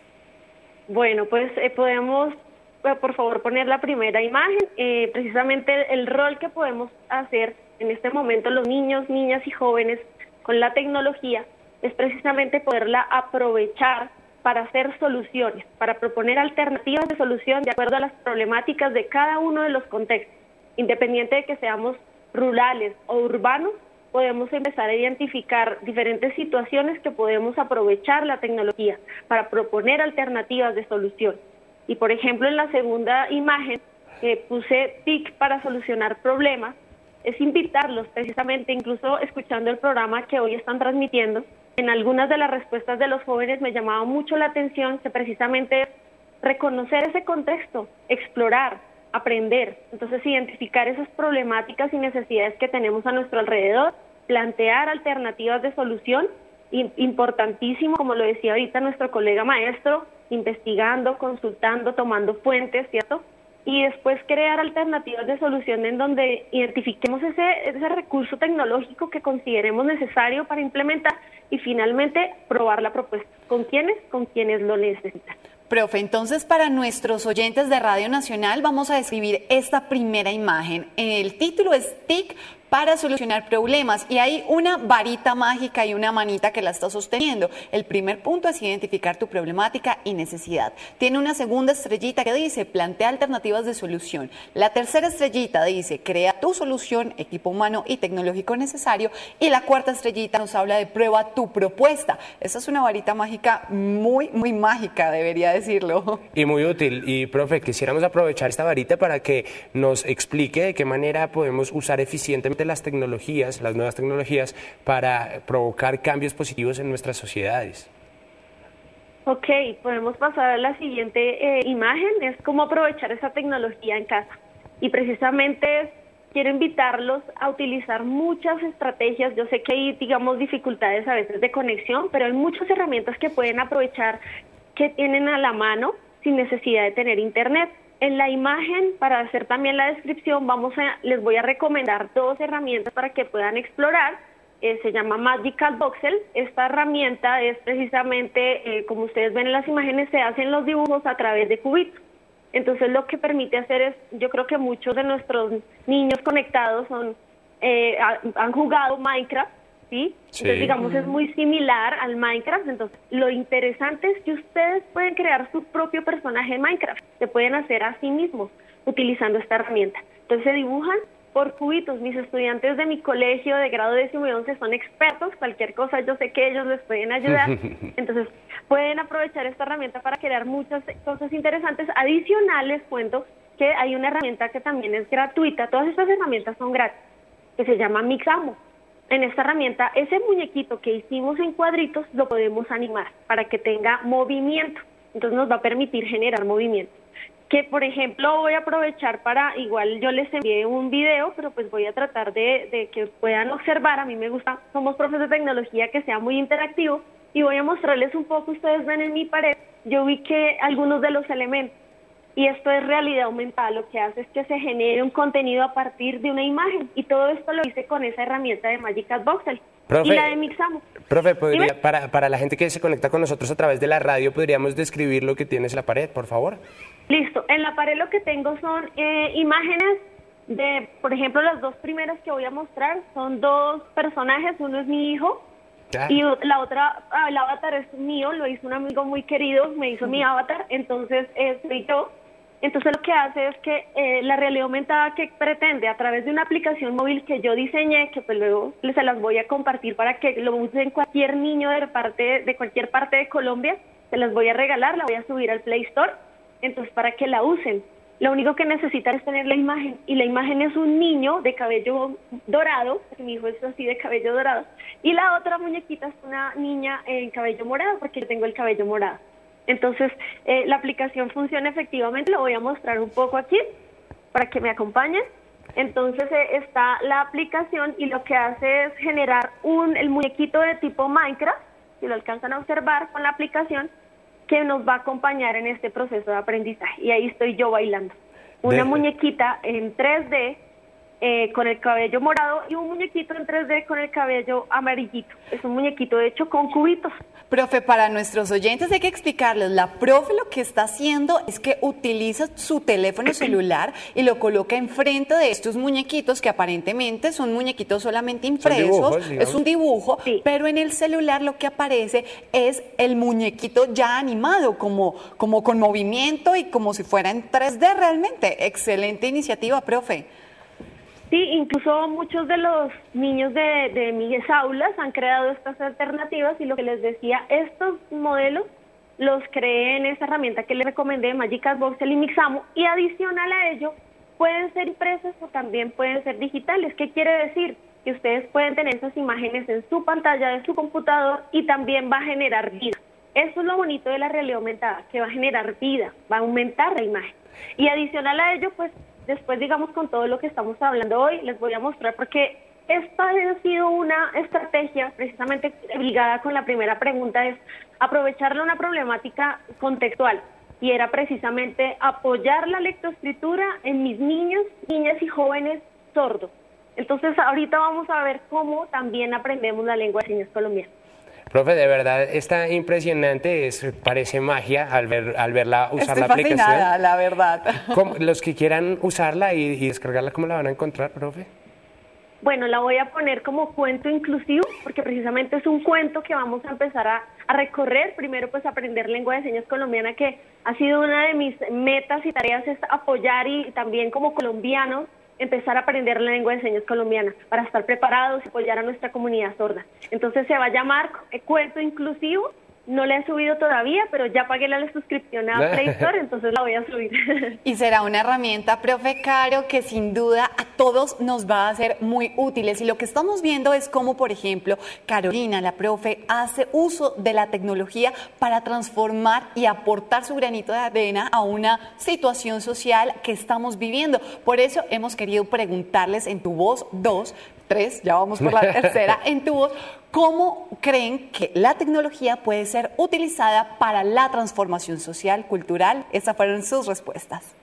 Bueno, pues eh, podemos, eh, por favor, poner la primera imagen. Eh, precisamente el rol que podemos hacer en este momento los niños, niñas y jóvenes con la tecnología es precisamente poderla aprovechar para hacer soluciones, para proponer alternativas de solución de acuerdo a las problemáticas de cada uno de los contextos. Independiente de que seamos rurales o urbanos, podemos empezar a identificar diferentes situaciones que podemos aprovechar la tecnología para proponer alternativas de solución. Y por ejemplo, en la segunda imagen que puse T I C para solucionar problemas, es invitarlos precisamente, incluso escuchando el programa que hoy están transmitiendo, en algunas de las respuestas de los jóvenes me llamaba mucho la atención que precisamente es reconocer ese contexto, explorar, aprender, entonces identificar esas problemáticas y necesidades que tenemos a nuestro alrededor, plantear alternativas de solución, importantísimo, como lo decía ahorita nuestro colega maestro, investigando, consultando, tomando fuentes, ¿cierto? Y después crear alternativas de solución en donde identifiquemos ese, ese recurso tecnológico que consideremos necesario para implementar y finalmente probar la propuesta. ¿Con quiénes? Con quienes lo necesitan. Profe, entonces para nuestros oyentes de Radio Nacional vamos a describir esta primera imagen. El título es T I C para solucionar problemas y hay una varita mágica y una manita que la está sosteniendo. El primer punto es identificar tu problemática y necesidad. Tiene una segunda estrellita que dice plantea alternativas de solución. La tercera estrellita dice crea tu solución, equipo humano y tecnológico necesario. Y la cuarta estrellita nos habla de prueba tu propuesta. Esta es una varita mágica muy, muy mágica, debería decirlo. Y muy útil. Y profe, quisiéramos aprovechar esta varita para que nos explique de qué manera podemos usar eficientemente las tecnologías, las nuevas tecnologías, para provocar cambios positivos en nuestras sociedades. Ok, podemos pasar a la siguiente eh, imagen, es cómo aprovechar esa tecnología en casa. Y precisamente quiero invitarlos a utilizar muchas estrategias. Yo sé que hay, digamos, dificultades a veces de conexión, pero hay muchas herramientas que pueden aprovechar que tienen a la mano sin necesidad de tener internet. En la imagen, para hacer también la descripción, vamos a, les voy a recomendar dos herramientas para que puedan explorar. Eh, se llama Magical Voxel. Esta herramienta es precisamente, eh, como ustedes ven en las imágenes, se hacen los dibujos a través de cubitos. Entonces lo que permite hacer es, yo creo que muchos de nuestros niños conectados son eh, han jugado Minecraft, ¿sí? Sí. Entonces, digamos, es muy similar al Minecraft. Entonces, lo interesante es que ustedes pueden crear su propio personaje en Minecraft. Se pueden hacer a sí mismos utilizando esta herramienta. Entonces, se dibujan por cubitos. Mis estudiantes de mi colegio de grado décimo y once son expertos. Cualquier cosa, yo sé que ellos les pueden ayudar. Entonces, pueden aprovechar esta herramienta para crear muchas cosas interesantes. Adicionales, cuento que hay una herramienta que también es gratuita. Todas estas herramientas son gratis, que se llama Mixamo. En esta herramienta, ese muñequito que hicimos en cuadritos lo podemos animar para que tenga movimiento. Entonces nos va a permitir generar movimiento. Que, por ejemplo, voy a aprovechar para, igual yo les envié un video, pero pues voy a tratar de, de que puedan observar. A mí me gusta, somos profes de tecnología, que sea muy interactivo. Y voy a mostrarles un poco, ustedes ven en mi pared, yo vi que algunos de los elementos. Y esto es realidad aumentada, lo que hace es que se genere un contenido a partir de una imagen. Y todo esto lo hice con esa herramienta de Magical Voxel. Profe, y la de Mixamo. Profe, ¿podría, para, para la gente que se conecta con nosotros a través de la radio, ¿podríamos describir lo que tienes en la pared, por favor? Listo. En la pared lo que tengo son eh, imágenes de, por ejemplo, las dos primeras que voy a mostrar son dos personajes. Uno es mi hijo. Ya. Y la otra, el avatar es mío, lo hizo un amigo muy querido, me hizo uh-huh. mi avatar, entonces eh, soy yo. Entonces lo que hace es que eh, la realidad aumentada que pretende a través de una aplicación móvil que yo diseñé, que pues luego se las voy a compartir para que lo usen cualquier niño de, parte, de cualquier parte de Colombia, se las voy a regalar, la voy a subir al Play Store, entonces para que la usen. Lo único que necesitan es tener la imagen, y la imagen es un niño de cabello dorado, porque mi hijo es así de cabello dorado, y la otra muñequita es una niña en cabello morado, porque yo tengo el cabello morado. Entonces, eh, la aplicación funciona efectivamente, lo voy a mostrar un poco aquí para que me acompañen. Entonces, eh, está la aplicación y lo que hace es generar un, el muñequito de tipo Minecraft, si lo alcanzan a observar con la aplicación, que nos va a acompañar en este proceso de aprendizaje. Y ahí estoy yo bailando. Una de... muñequita en tres D eh, con el cabello morado y un muñequito en tres D con el cabello amarillito. Es un muñequito hecho con cubitos. Profe, para nuestros oyentes hay que explicarles, la profe lo que está haciendo es que utiliza su teléfono celular y lo coloca enfrente de estos muñequitos que aparentemente son muñequitos solamente impresos, dibujos, es un dibujo, sí. Pero en el celular lo que aparece es el muñequito ya animado, como, como con movimiento y como si fuera en tres D realmente. Excelente iniciativa, profe. Sí, incluso muchos de los niños de, de mis aulas han creado estas alternativas y lo que les decía, estos modelos los creé en esta herramienta que les recomendé, Magic Art Voxel y Mixamo, y adicional a ello pueden ser impresos o también pueden ser digitales. ¿Qué quiere decir? Que ustedes pueden tener esas imágenes en su pantalla de su computador y también va a generar vida. Eso es lo bonito de la realidad aumentada, que va a generar vida, va a aumentar la imagen. Y adicional a ello, pues, después, digamos, con todo lo que estamos hablando hoy, les voy a mostrar, porque esta ha sido una estrategia precisamente ligada con la primera pregunta, es aprovecharle una problemática contextual, y era precisamente apoyar la lectoescritura en mis niños, niñas y jóvenes sordos. Entonces, ahorita vamos a ver cómo también aprendemos la lengua de señas colombiana. Profe, de verdad está impresionante, es, parece magia al, ver, al verla usar Estoy la aplicación. fascinada, la verdad. ¿Cómo, los que quieran usarla y, y descargarla, ¿cómo la van a encontrar, profe? Bueno, la voy a poner como cuento inclusivo, porque precisamente es un cuento que vamos a empezar a, a recorrer. Primero, pues aprender lengua de señas colombiana, que ha sido una de mis metas y tareas, es apoyar y también como colombianos empezar a aprender la lengua de señas colombiana para estar preparados y apoyar a nuestra comunidad sorda. Entonces se va a llamar Cuento Inclusivo. No la he subido todavía, pero ya pagué la suscripción a Play Store, entonces la voy a subir. Y será una herramienta, profe Caro, que sin duda a todos nos va a ser muy útiles. Y lo que estamos viendo es cómo, por ejemplo, Carolina, la profe, hace uso de la tecnología para transformar y aportar su granito de arena a una situación social que estamos viviendo. Por eso hemos querido preguntarles en Tu Voz dos, tres, ya vamos por la tercera, en Tu Voz, ¿cómo creen que la tecnología puede ser utilizada para la transformación social, cultural? Esas fueron sus respuestas.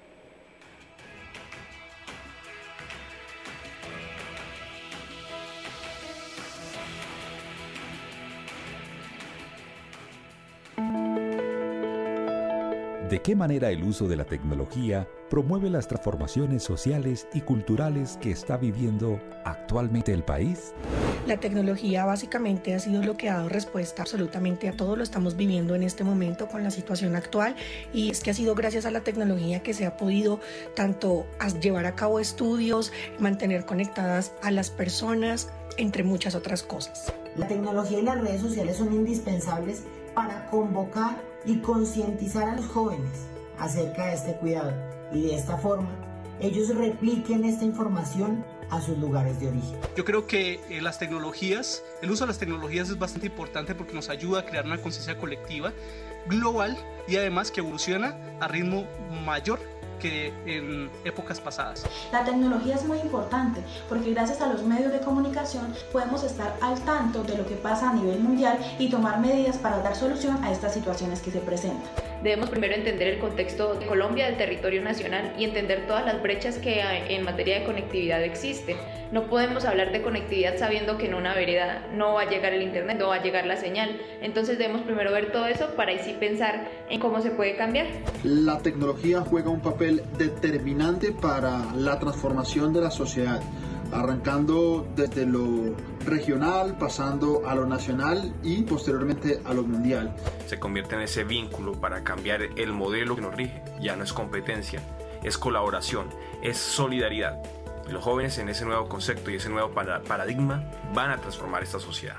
¿De qué manera el uso de la tecnología promueve las transformaciones sociales y culturales que está viviendo actualmente el país? La tecnología básicamente ha sido lo que ha dado respuesta absolutamente a todo. Lo estamos viviendo en este momento con la situación actual, y es que ha sido gracias a la tecnología que se ha podido tanto llevar a cabo estudios, mantener conectadas a las personas, entre muchas otras cosas. La tecnología y las redes sociales son indispensables para convocar y concientizar a los jóvenes acerca de este cuidado, y de esta forma ellos repliquen esta información a sus lugares de origen. Yo creo que eh, las tecnologías, el uso de las tecnologías es bastante importante porque nos ayuda a crear una conciencia colectiva global y además que evoluciona a ritmo mayor que en épocas pasadas. La tecnología es muy importante porque gracias a los medios de comunicación podemos estar al tanto de lo que pasa a nivel mundial y tomar medidas para dar solución a estas situaciones que se presentan. Debemos primero entender el contexto de Colombia, del territorio nacional, y entender todas las brechas que en materia de conectividad existen. No podemos hablar de conectividad sabiendo que en una vereda no va a llegar el internet, no va a llegar la señal. Entonces debemos primero ver todo eso para así pensar en cómo se puede cambiar. La tecnología juega un papel determinante para la transformación de la sociedad. arrancando desde lo regional, pasando a lo nacional y posteriormente a lo mundial. Se convierte en ese vínculo para cambiar el modelo que nos rige. Ya no es competencia, es colaboración, es solidaridad. Y los jóvenes en ese nuevo concepto y ese nuevo paradigma van a transformar esta sociedad.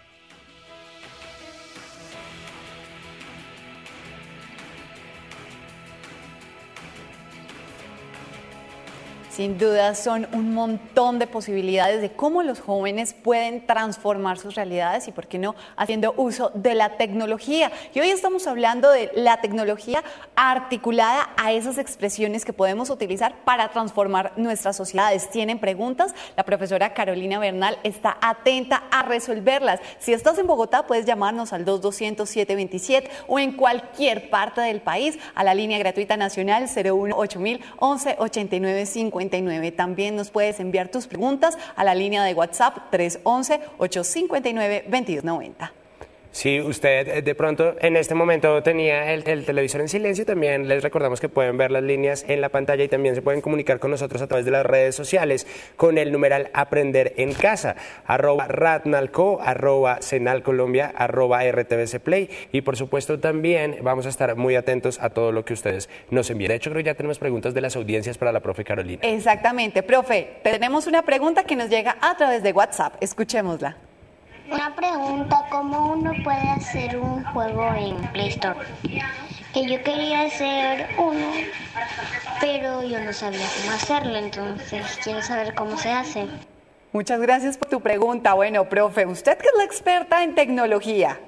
Sin duda son un montón de posibilidades de cómo los jóvenes pueden transformar sus realidades y, por qué no, haciendo uso de la tecnología. Y hoy estamos hablando de la tecnología articulada a esas expresiones que podemos utilizar para transformar nuestras sociedades. ¿Tienen preguntas? La profesora Carolina Bernal está atenta a resolverlas. Si estás en Bogotá, puedes llamarnos al dos doscientos, siete veintisiete o en cualquier parte del país a la línea gratuita nacional cero uno ocho mil once ochenta y nueve cincuenta y nueve. También nos puedes enviar tus preguntas a la línea de WhatsApp tres once, ocho cincuenta y nueve, veintidós noventa. Si usted de pronto en este momento tenía el, el televisor en silencio, también les recordamos que pueden ver las líneas en la pantalla y también se pueden comunicar con nosotros a través de las redes sociales con el numeral Aprender en Casa, arroba Ratnalco, arroba Senal Colombia, arroba R T V C Play, y por supuesto también vamos a estar muy atentos a todo lo que ustedes nos envíen. De hecho, creo que ya tenemos preguntas de las audiencias para la profe Carolina. Exactamente, profe, tenemos una pregunta que nos llega a través de WhatsApp, escuchémosla. Una pregunta, ¿cómo uno puede hacer un juego en Play Store? Que yo quería hacer uno, pero yo no sabía cómo hacerlo, entonces quiero saber cómo se hace. Muchas gracias por tu pregunta. Bueno, profe, usted que es la experta en tecnología.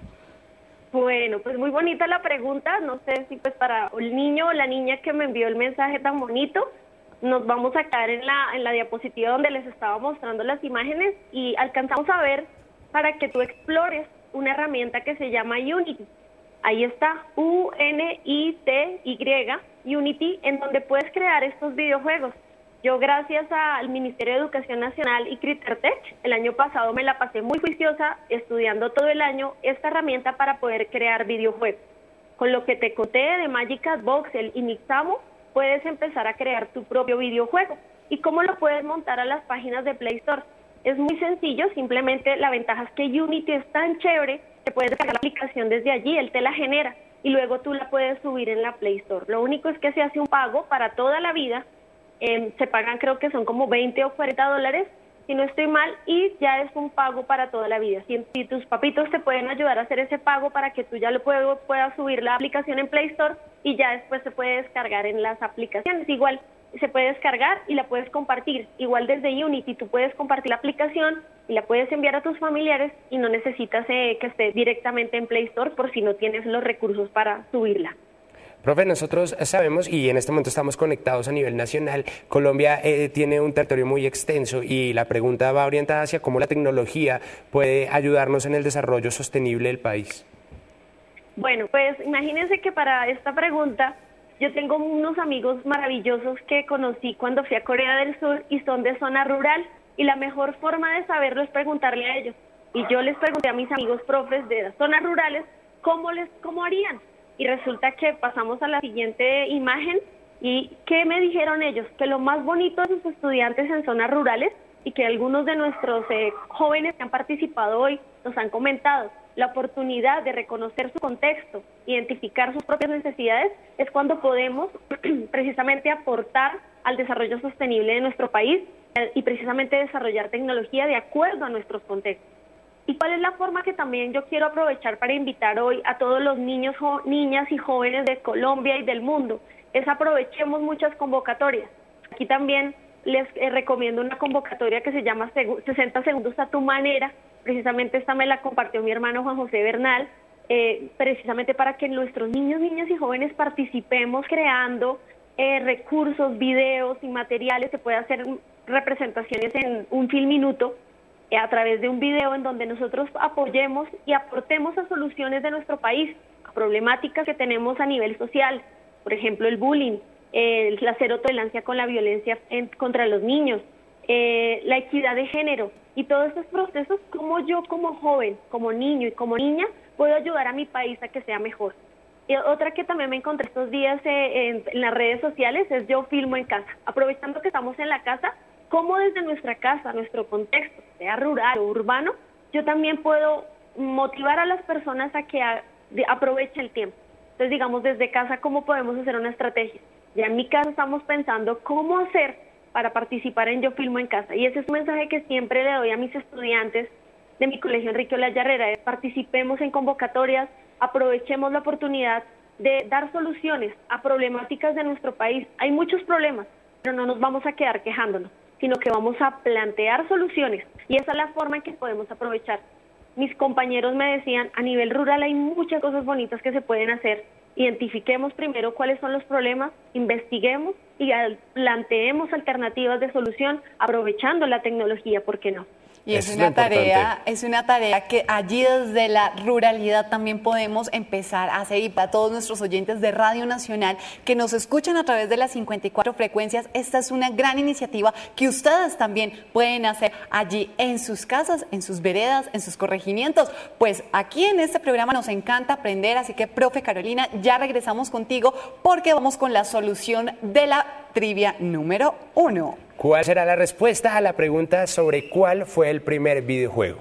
Bueno, pues muy bonita la pregunta, no sé si pues para el niño o la niña que me envió el mensaje tan bonito, nos vamos a caer en la, en la diapositiva donde les estaba mostrando las imágenes y alcanzamos a ver para que tú explores una herramienta que se llama Unity. Ahí está, U N I T Y, Unity, en donde puedes crear estos videojuegos. Yo, gracias al Ministerio de Educación Nacional y Critertech, el año pasado me la pasé muy juiciosa estudiando todo el año esta herramienta para poder crear videojuegos. Con lo que te conté de Magic Cat Voxel y Mixamo, puedes empezar a crear tu propio videojuego. ¿Y cómo lo puedes montar a las páginas de Play Store? Es muy sencillo, simplemente la ventaja es que Unity es tan chévere que puedes descargar la aplicación desde allí, él te la genera y luego tú la puedes subir en la Play Store. Lo único es que se hace un pago para toda la vida, eh, se pagan creo que son como veinte o cuarenta dólares, si no estoy mal, y ya es un pago para toda la vida. Si, si tus papitos te pueden ayudar a hacer ese pago para que tú ya lo puedo, puedas subir la aplicación en Play Store y ya después se puede descargar en las aplicaciones. Igual se puede descargar y la puedes compartir. Igual desde Unity tú puedes compartir la aplicación y la puedes enviar a tus familiares y no necesitas eh, que esté directamente en Play Store por si no tienes los recursos para subirla. Profe, nosotros sabemos y en este momento estamos conectados a nivel nacional. Colombia eh, tiene un territorio muy extenso y la pregunta va orientada hacia cómo la tecnología puede ayudarnos en el desarrollo sostenible del país. Bueno, pues imagínense que para esta pregunta yo tengo unos amigos maravillosos que conocí cuando fui a Corea del Sur y son de zona rural y la mejor forma de saberlo es preguntarle a ellos. Y yo les pregunté a mis amigos profes de las zonas rurales cómo les cómo harían. Y resulta que pasamos a la siguiente imagen y ¿qué me dijeron ellos? Que lo más bonito de sus estudiantes en zonas rurales y que algunos de nuestros eh, jóvenes que han participado hoy nos han comentado, la oportunidad de reconocer su contexto, identificar sus propias necesidades, es cuando podemos precisamente aportar al desarrollo sostenible de nuestro país eh, y precisamente desarrollar tecnología de acuerdo a nuestros contextos. ¿Y cuál es la forma que también yo quiero aprovechar para invitar hoy a todos los niños, niñas y jóvenes de Colombia y del mundo? Es aprovechemos muchas convocatorias. Aquí también les eh, recomiendo una convocatoria que se llama sesenta segundos a tu manera. Precisamente esta me la compartió mi hermano Juan José Bernal, eh, precisamente para que nuestros niños, niñas y jóvenes participemos creando eh, recursos, videos y materiales. Se puede hacer representaciones en un film minuto eh, a través de un video en donde nosotros apoyemos y aportemos a soluciones de nuestro país, a problemáticas que tenemos a nivel social, por ejemplo el bullying, eh, la cero tolerancia con la violencia en, contra los niños, eh, la equidad de género y todos estos procesos, como yo como joven, como niño y como niña puedo ayudar a mi país a que sea mejor. Y otra que también me encontré estos días eh, en, en las redes sociales es Yo Filmo en Casa. Aprovechando que estamos en la casa, cómo desde nuestra casa, nuestro contexto, sea rural o urbano, yo también puedo motivar a las personas a que a, de, aprovechen el tiempo. Entonces, digamos, desde casa, ¿cómo podemos hacer una estrategia? Ya en mi casa estamos pensando cómo hacer para participar en Yo Filmo en Casa. Y ese es un mensaje que siempre le doy a mis estudiantes de mi colegio Enrique Olaya Herrera, es participemos en convocatorias, aprovechemos la oportunidad de dar soluciones a problemáticas de nuestro país. Hay muchos problemas, pero no nos vamos a quedar quejándonos, sino que vamos a plantear soluciones. Y esa es la forma en que podemos aprovechar. Mis compañeros me decían, a nivel rural hay muchas cosas bonitas que se pueden hacer. Identifiquemos primero cuáles son los problemas, investiguemos y planteemos alternativas de solución aprovechando la tecnología, ¿por qué no? Y es una tarea, es una tarea que allí desde la ruralidad también podemos empezar a hacer, y para todos nuestros oyentes de Radio Nacional que nos escuchan a través de las cincuenta y cuatro frecuencias, esta es una gran iniciativa que ustedes también pueden hacer allí en sus casas, en sus veredas, en sus corregimientos. Pues aquí en este programa nos encanta aprender, así que, profe Carolina, ya regresamos contigo porque vamos con la solución de la trivia número uno. ¿Cuál será la respuesta a la pregunta sobre cuál fue el primer videojuego?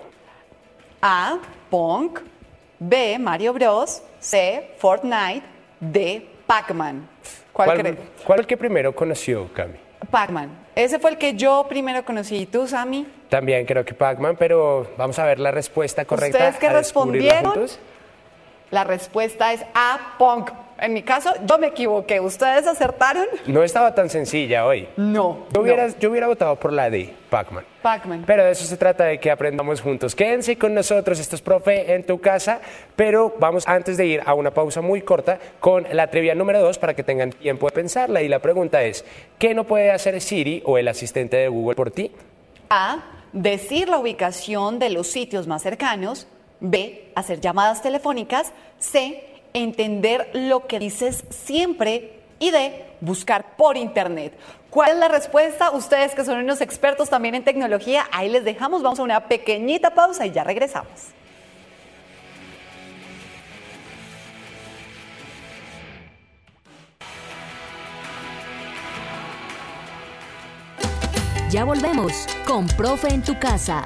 A. Pong. B. Mario Bros. C. Fortnite. D. Pac-Man. ¿Cuál, ¿Cuál crees? ¿Cuál fue el que primero conoció, Cami? Pac-Man. Ese fue el que yo primero conocí. ¿Y tú, Sammy? También creo que Pac-Man, pero vamos a ver la respuesta correcta. ¿Ustedes qué a descubrirla respondieron? juntos. La respuesta es A. Pong. En mi caso, yo me equivoqué. ¿Ustedes acertaron? No estaba tan sencilla hoy. No. Yo hubiera, no. yo hubiera votado por la D, Pac-Man. Pac-Man. Pero de eso se trata, de que aprendamos juntos. Quédense con nosotros, esto es Profe en tu casa, pero vamos antes de ir a una pausa muy corta con la trivia número dos para que tengan tiempo de pensarla. Y la pregunta es, ¿qué no puede hacer Siri o el asistente de Google por ti? A. Decir la ubicación de los sitios más cercanos. B. Hacer llamadas telefónicas. C. Entender lo que dices siempre. Y D. Buscar por internet. ¿Cuál es la respuesta? Ustedes que son unos expertos también en tecnología, ahí les dejamos. Vamos a una pequeñita pausa y ya regresamos. Ya volvemos con Profe en tu casa.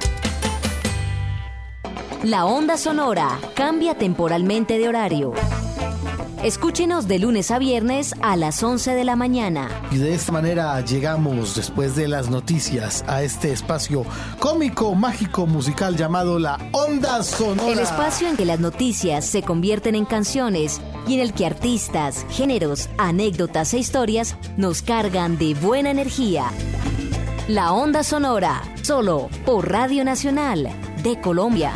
La onda sonora cambia temporalmente de horario. Escúchenos de lunes a viernes a las once de la mañana. Y de esta manera llegamos, después de las noticias, a este espacio cómico, mágico, musical llamado La Onda Sonora. El espacio en que las noticias se convierten en canciones y en el que artistas, géneros, anécdotas e historias nos cargan de buena energía. La Onda Sonora, solo por Radio Nacional de Colombia.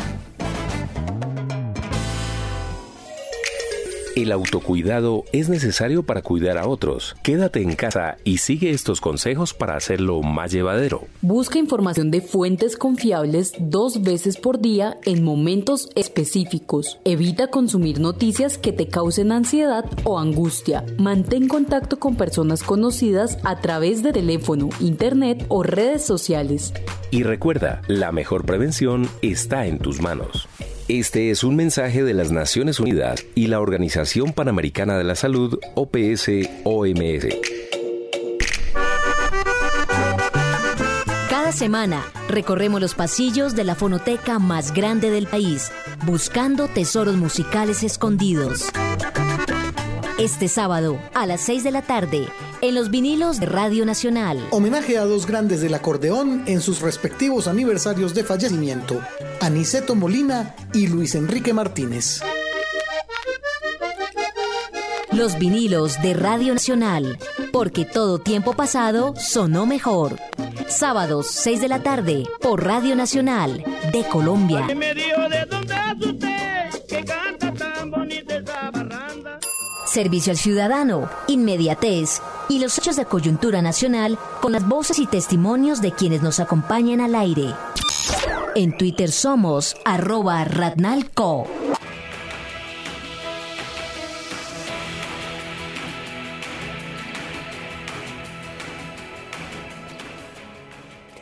El autocuidado es necesario para cuidar a otros. Quédate en casa y sigue estos consejos para hacerlo más llevadero. Busca información de fuentes confiables dos veces por día en momentos específicos. Evita consumir noticias que te causen ansiedad o angustia. Mantén contacto con personas conocidas a través de teléfono, internet o redes sociales. Y recuerda, la mejor prevención está en tus manos. Este es un mensaje de las Naciones Unidas y la Organización Panamericana de la Salud, O P S O M S. Cada semana recorremos los pasillos de la fonoteca más grande del país, buscando tesoros musicales escondidos. Este sábado, a las seis de la tarde, en los vinilos de Radio Nacional. Homenaje a dos grandes del acordeón en sus respectivos aniversarios de fallecimiento, Aniceto Molina y Luis Enrique Martínez. Los vinilos de Radio Nacional, porque todo tiempo pasado sonó mejor. Sábados, seis de la tarde, por Radio Nacional de Colombia. Servicio al ciudadano, inmediatez y los hechos de coyuntura nacional con las voces y testimonios de quienes nos acompañan al aire. En Twitter somos arroba radnalco.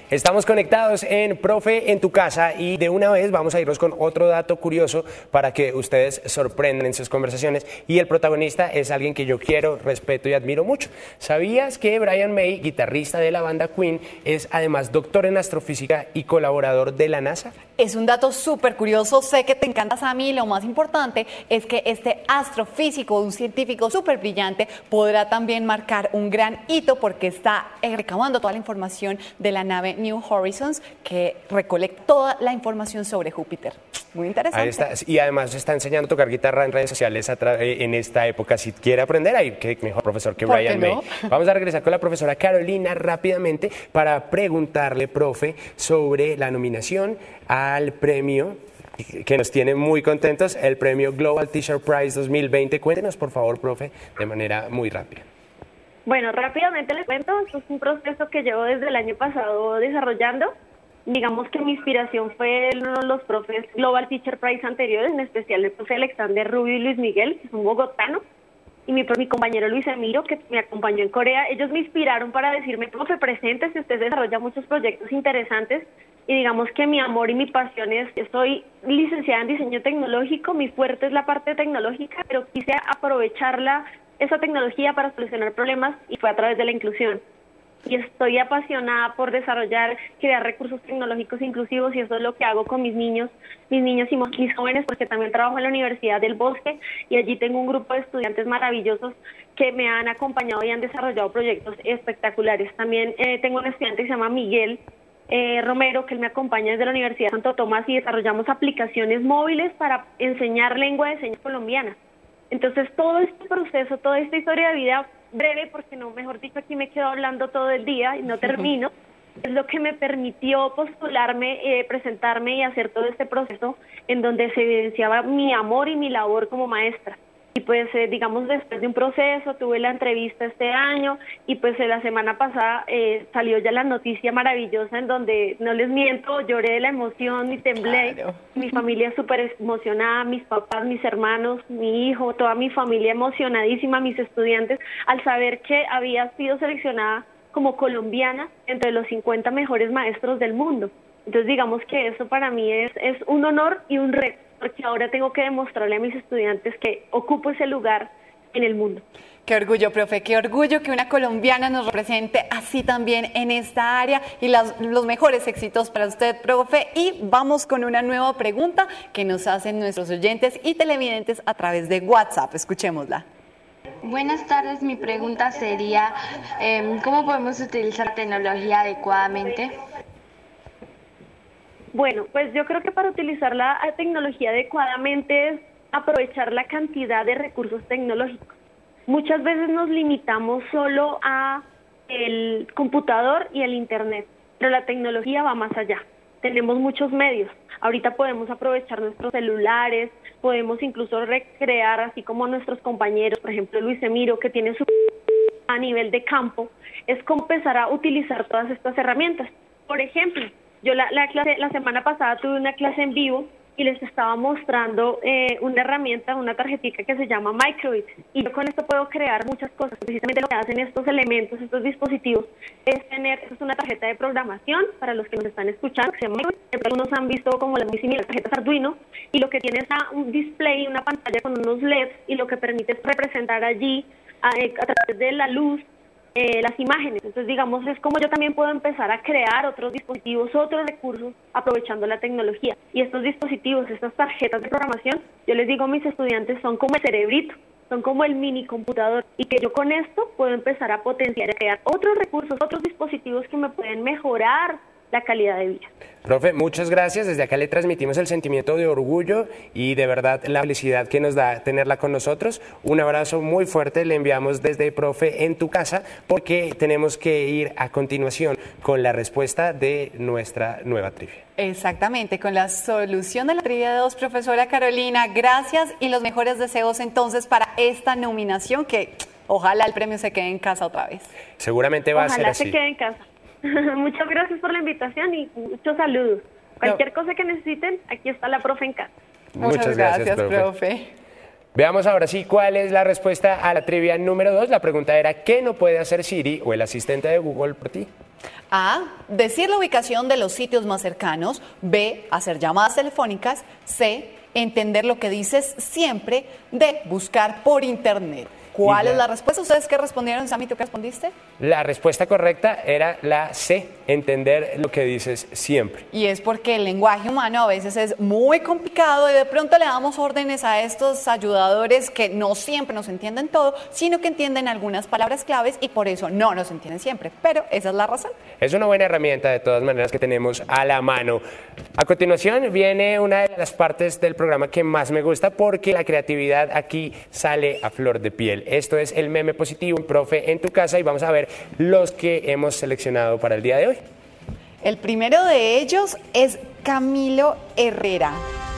Estamos conectados en Profe en tu casa y de una vez vamos a irnos con otro dato curioso para que ustedes sorprendan en sus conversaciones, y el protagonista es alguien que yo quiero, respeto y admiro mucho. ¿Sabías que Brian May, guitarrista de la banda Queen, es además doctor en astrofísica y colaborador de la NASA? Es un dato súper curioso, sé que te encanta, Sammy, y lo más importante es que este astrofísico, un científico súper brillante, podrá también marcar un gran hito porque está recabando toda la información de la nave New Horizons, que recolecta toda la información sobre Júpiter. Muy interesante. Ahí está. Y además está enseñando a tocar guitarra en redes sociales en esta época. Si quiere aprender, ahí qué mejor profesor que Brian May. No? Vamos a regresar con la profesora Carolina rápidamente para preguntarle, profe, sobre la nominación al premio que nos tiene muy contentos, el premio Global Teacher Prize dos mil veinte. Cuéntenos, por favor, profe, de manera muy rápida. Bueno, rápidamente les cuento, esto es un proceso que llevo desde el año pasado desarrollando. Digamos que mi inspiración fue los profes Global Teacher Prize anteriores, en especial el profe Alexander Rubio y Luis Miguel, que son bogotanos, y mi, mi compañero Luis Emiro, que me acompañó en Corea. Ellos me inspiraron para decirme, profe, preséntese, usted desarrolla muchos proyectos interesantes, y digamos que mi amor y mi pasión es, soy licenciada en diseño tecnológico, mi fuerte es la parte tecnológica, pero quise aprovecharla, esa tecnología, para solucionar problemas, y fue a través de la inclusión. Y estoy apasionada por desarrollar, crear recursos tecnológicos inclusivos, y eso es lo que hago con mis niños, mis niños y mis jóvenes, porque también trabajo en la Universidad del Bosque, y allí tengo un grupo de estudiantes maravillosos que me han acompañado y han desarrollado proyectos espectaculares. También eh, tengo un estudiante que se llama Miguel eh, Romero, que él me acompaña desde la Universidad de Santo Tomás, y desarrollamos aplicaciones móviles para enseñar lengua de señas colombiana. Entonces, todo este proceso, toda esta historia de vida breve, porque no, mejor dicho, aquí me quedo hablando todo el día y no termino, es lo que me permitió postularme, eh, presentarme y hacer todo este proceso en donde se evidenciaba mi amor y mi labor como maestra. Y pues, eh, digamos, después de un proceso, tuve la entrevista este año, y pues eh, la semana pasada eh, salió ya la noticia maravillosa en donde, no les miento, lloré de la emoción y temblé. Claro. Mi familia súper emocionada, mis papás, mis hermanos, mi hijo, toda mi familia emocionadísima, mis estudiantes, al saber que había sido seleccionada como colombiana entre los cincuenta mejores maestros del mundo. Entonces, digamos que eso para mí es, es un honor y un reto, porque ahora tengo que demostrarle a mis estudiantes que ocupo ese lugar en el mundo. Qué orgullo, profe, qué orgullo que una colombiana nos represente así también en esta área, y las, los mejores éxitos para usted, profe. Y vamos con una nueva pregunta que nos hacen nuestros oyentes y televidentes a través de WhatsApp. Escuchémosla. Buenas tardes, mi pregunta sería, eh, ¿cómo podemos utilizar tecnología adecuadamente? Bueno, pues yo creo que para utilizar la tecnología adecuadamente es aprovechar la cantidad de recursos tecnológicos. Muchas veces nos limitamos solo a el computador y el internet, pero la tecnología va más allá. Tenemos muchos medios. Ahorita podemos aprovechar nuestros celulares, podemos incluso recrear, así como nuestros compañeros, por ejemplo Luis Emiro, que tiene su a nivel de campo, es como empezar a utilizar todas estas herramientas. Por ejemplo, yo la, la, clase, la semana pasada tuve una clase en vivo y les estaba mostrando eh, una herramienta, una tarjetita que se llama Microbit, y yo con esto puedo crear muchas cosas. Precisamente lo que hacen estos elementos, estos dispositivos, es tener, es una tarjeta de programación para los que nos están escuchando, que se llama Microbit. Algunos han visto como la muy similar tarjetas Arduino, y lo que tiene es un display, una pantalla con unos L E Ds, y lo que permite es representar allí a, a través de la luz Eh, las imágenes. Entonces, digamos, es como yo también puedo empezar a crear otros dispositivos, otros recursos, aprovechando la tecnología. Y estos dispositivos, estas tarjetas de programación, yo les digo a mis estudiantes, son como el cerebrito, son como el mini computador, y que yo con esto puedo empezar a potenciar, a crear otros recursos, otros dispositivos que me pueden mejorar la calidad de vida. Profe, muchas gracias. Desde acá le transmitimos el sentimiento de orgullo y de verdad la felicidad que nos da tenerla con nosotros. Un abrazo muy fuerte le enviamos desde Profe en tu casa, porque tenemos que ir a continuación con la respuesta de nuestra nueva trivia. Exactamente, con la solución de la trivia de dos, profesora Carolina. Gracias y los mejores deseos entonces para esta nominación, que ojalá el premio se quede en casa otra vez. Seguramente va ojalá a ser así. Ojalá se quede en casa. Muchas gracias por la invitación y muchos saludos. Cualquier no. cosa que necesiten, aquí está la profe en casa. Muchas, Muchas gracias, gracias profe. profe. Veamos ahora sí cuál es la respuesta a la trivia número dos. La pregunta era, ¿qué no puede hacer Siri o el asistente de Google por ti? A. Decir la ubicación de los sitios más cercanos. B. Hacer llamadas telefónicas. C. Entender lo que dices siempre. D. Buscar por internet. ¿Cuál la, es la respuesta? ¿Ustedes qué respondieron, Sammy? ¿Tú qué respondiste? La respuesta correcta era la C, entender lo que dices siempre. Y es porque el lenguaje humano a veces es muy complicado y de pronto le damos órdenes a estos ayudadores que no siempre nos entienden todo, sino que entienden algunas palabras claves y por eso no nos entienden siempre. Pero esa es la razón. Es una buena herramienta de todas maneras que tenemos a la mano. A continuación viene una de las partes del programa que más me gusta porque la creatividad aquí sale a flor de piel. Esto es el meme positivo, profe, en tu casa, y vamos a ver los que hemos seleccionado para el día de hoy. El primero de ellos es Camilo Herrera.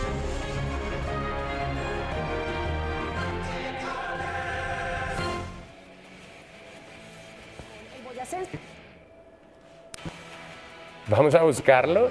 Vamos a buscarlo.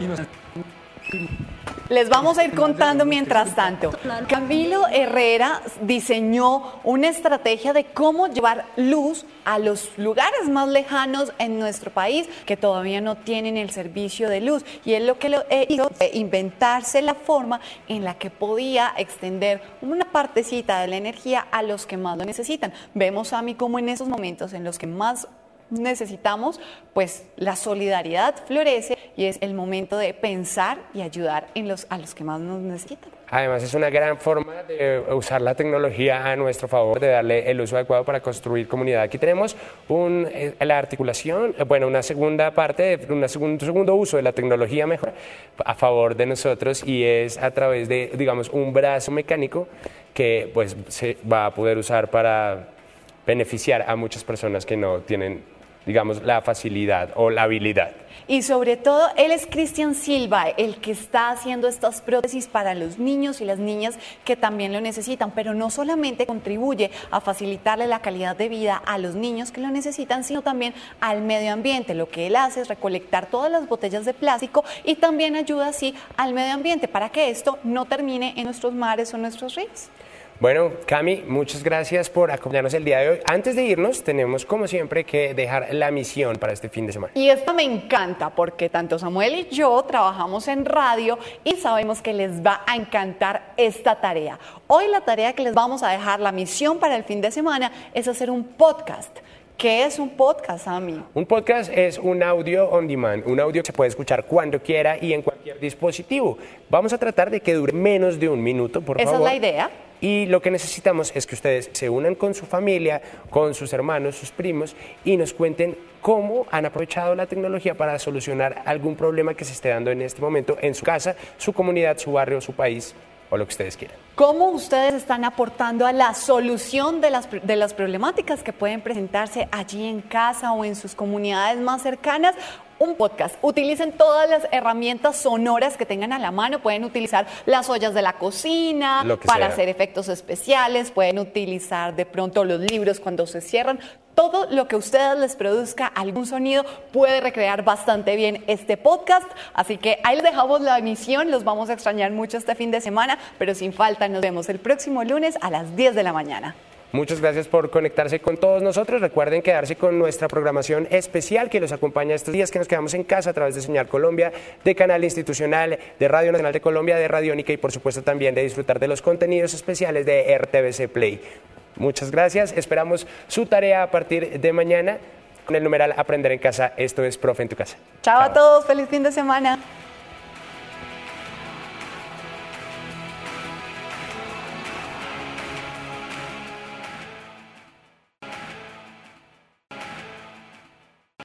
Les vamos a ir contando mientras tanto. Camilo Herrera diseñó una estrategia de cómo llevar luz a los lugares más lejanos en nuestro país que todavía no tienen el servicio de luz. Y él lo que lo hizo fue inventarse la forma en la que podía extender una partecita de la energía a los que más lo necesitan. Vemos, a mí, como en esos momentos en los que más necesitamos, pues la solidaridad florece y es el momento de pensar y ayudar en los, a los que más nos necesitan. Además es una gran forma de usar la tecnología a nuestro favor, de darle el uso adecuado para construir comunidad. Aquí tenemos un, eh, la articulación, eh, bueno, una segunda parte, una segun, un segundo uso de la tecnología mejor a favor de nosotros, y es a través de, digamos, un brazo mecánico que pues se va a poder usar para beneficiar a muchas personas que no tienen, digamos, la facilidad o la habilidad. Y sobre todo, él es Cristian Silva, el que está haciendo estas prótesis para los niños y las niñas que también lo necesitan, pero no solamente contribuye a facilitarle la calidad de vida a los niños que lo necesitan, sino también al medio ambiente. Lo que él hace es recolectar todas las botellas de plástico y también ayuda así al medio ambiente para que esto no termine en nuestros mares o nuestros ríos. Bueno, Cami, muchas gracias por acompañarnos el día de hoy. Antes de irnos, tenemos como siempre que dejar la misión para este fin de semana. Y esta me encanta porque tanto Samuel y yo trabajamos en radio y sabemos que les va a encantar esta tarea. Hoy la tarea que les vamos a dejar, la misión para el fin de semana, es hacer un podcast. ¿Qué es un podcast, Sammy? Un podcast es un audio on demand, un audio que se puede escuchar cuando quiera y en cualquier dispositivo. Vamos a tratar de que dure menos de un minuto, por Esa favor. Esa es la idea. Y lo que necesitamos es que ustedes se unan con su familia, con sus hermanos, sus primos, y nos cuenten cómo han aprovechado la tecnología para solucionar algún problema que se esté dando en este momento en su casa, su comunidad, su barrio, su país o lo que ustedes quieran. ¿Cómo ustedes están aportando a la solución de las, de las problemáticas que pueden presentarse allí en casa o en sus comunidades más cercanas? Un podcast. Utilicen todas las herramientas sonoras que tengan a la mano. Pueden utilizar las ollas de la cocina para sea. hacer efectos especiales. Pueden utilizar de pronto los libros cuando se cierran. Todo lo que a ustedes les produzca algún sonido puede recrear bastante bien este podcast. Así que ahí les dejamos la emisión. Los vamos a extrañar mucho este fin de semana, pero sin falta nos vemos el próximo lunes a las diez de la mañana. Muchas gracias por conectarse con todos nosotros. Recuerden quedarse con nuestra programación especial que los acompaña estos días que nos quedamos en casa a través de Señal Colombia, de Canal Institucional, de Radio Nacional de Colombia, de Radiónica y por supuesto también de disfrutar de los contenidos especiales de R T V C Play. Muchas gracias. Esperamos su tarea a partir de mañana con el numeral Aprender en Casa. Esto es Profe en tu Casa. Chao, Chao. a todos. Feliz fin de semana.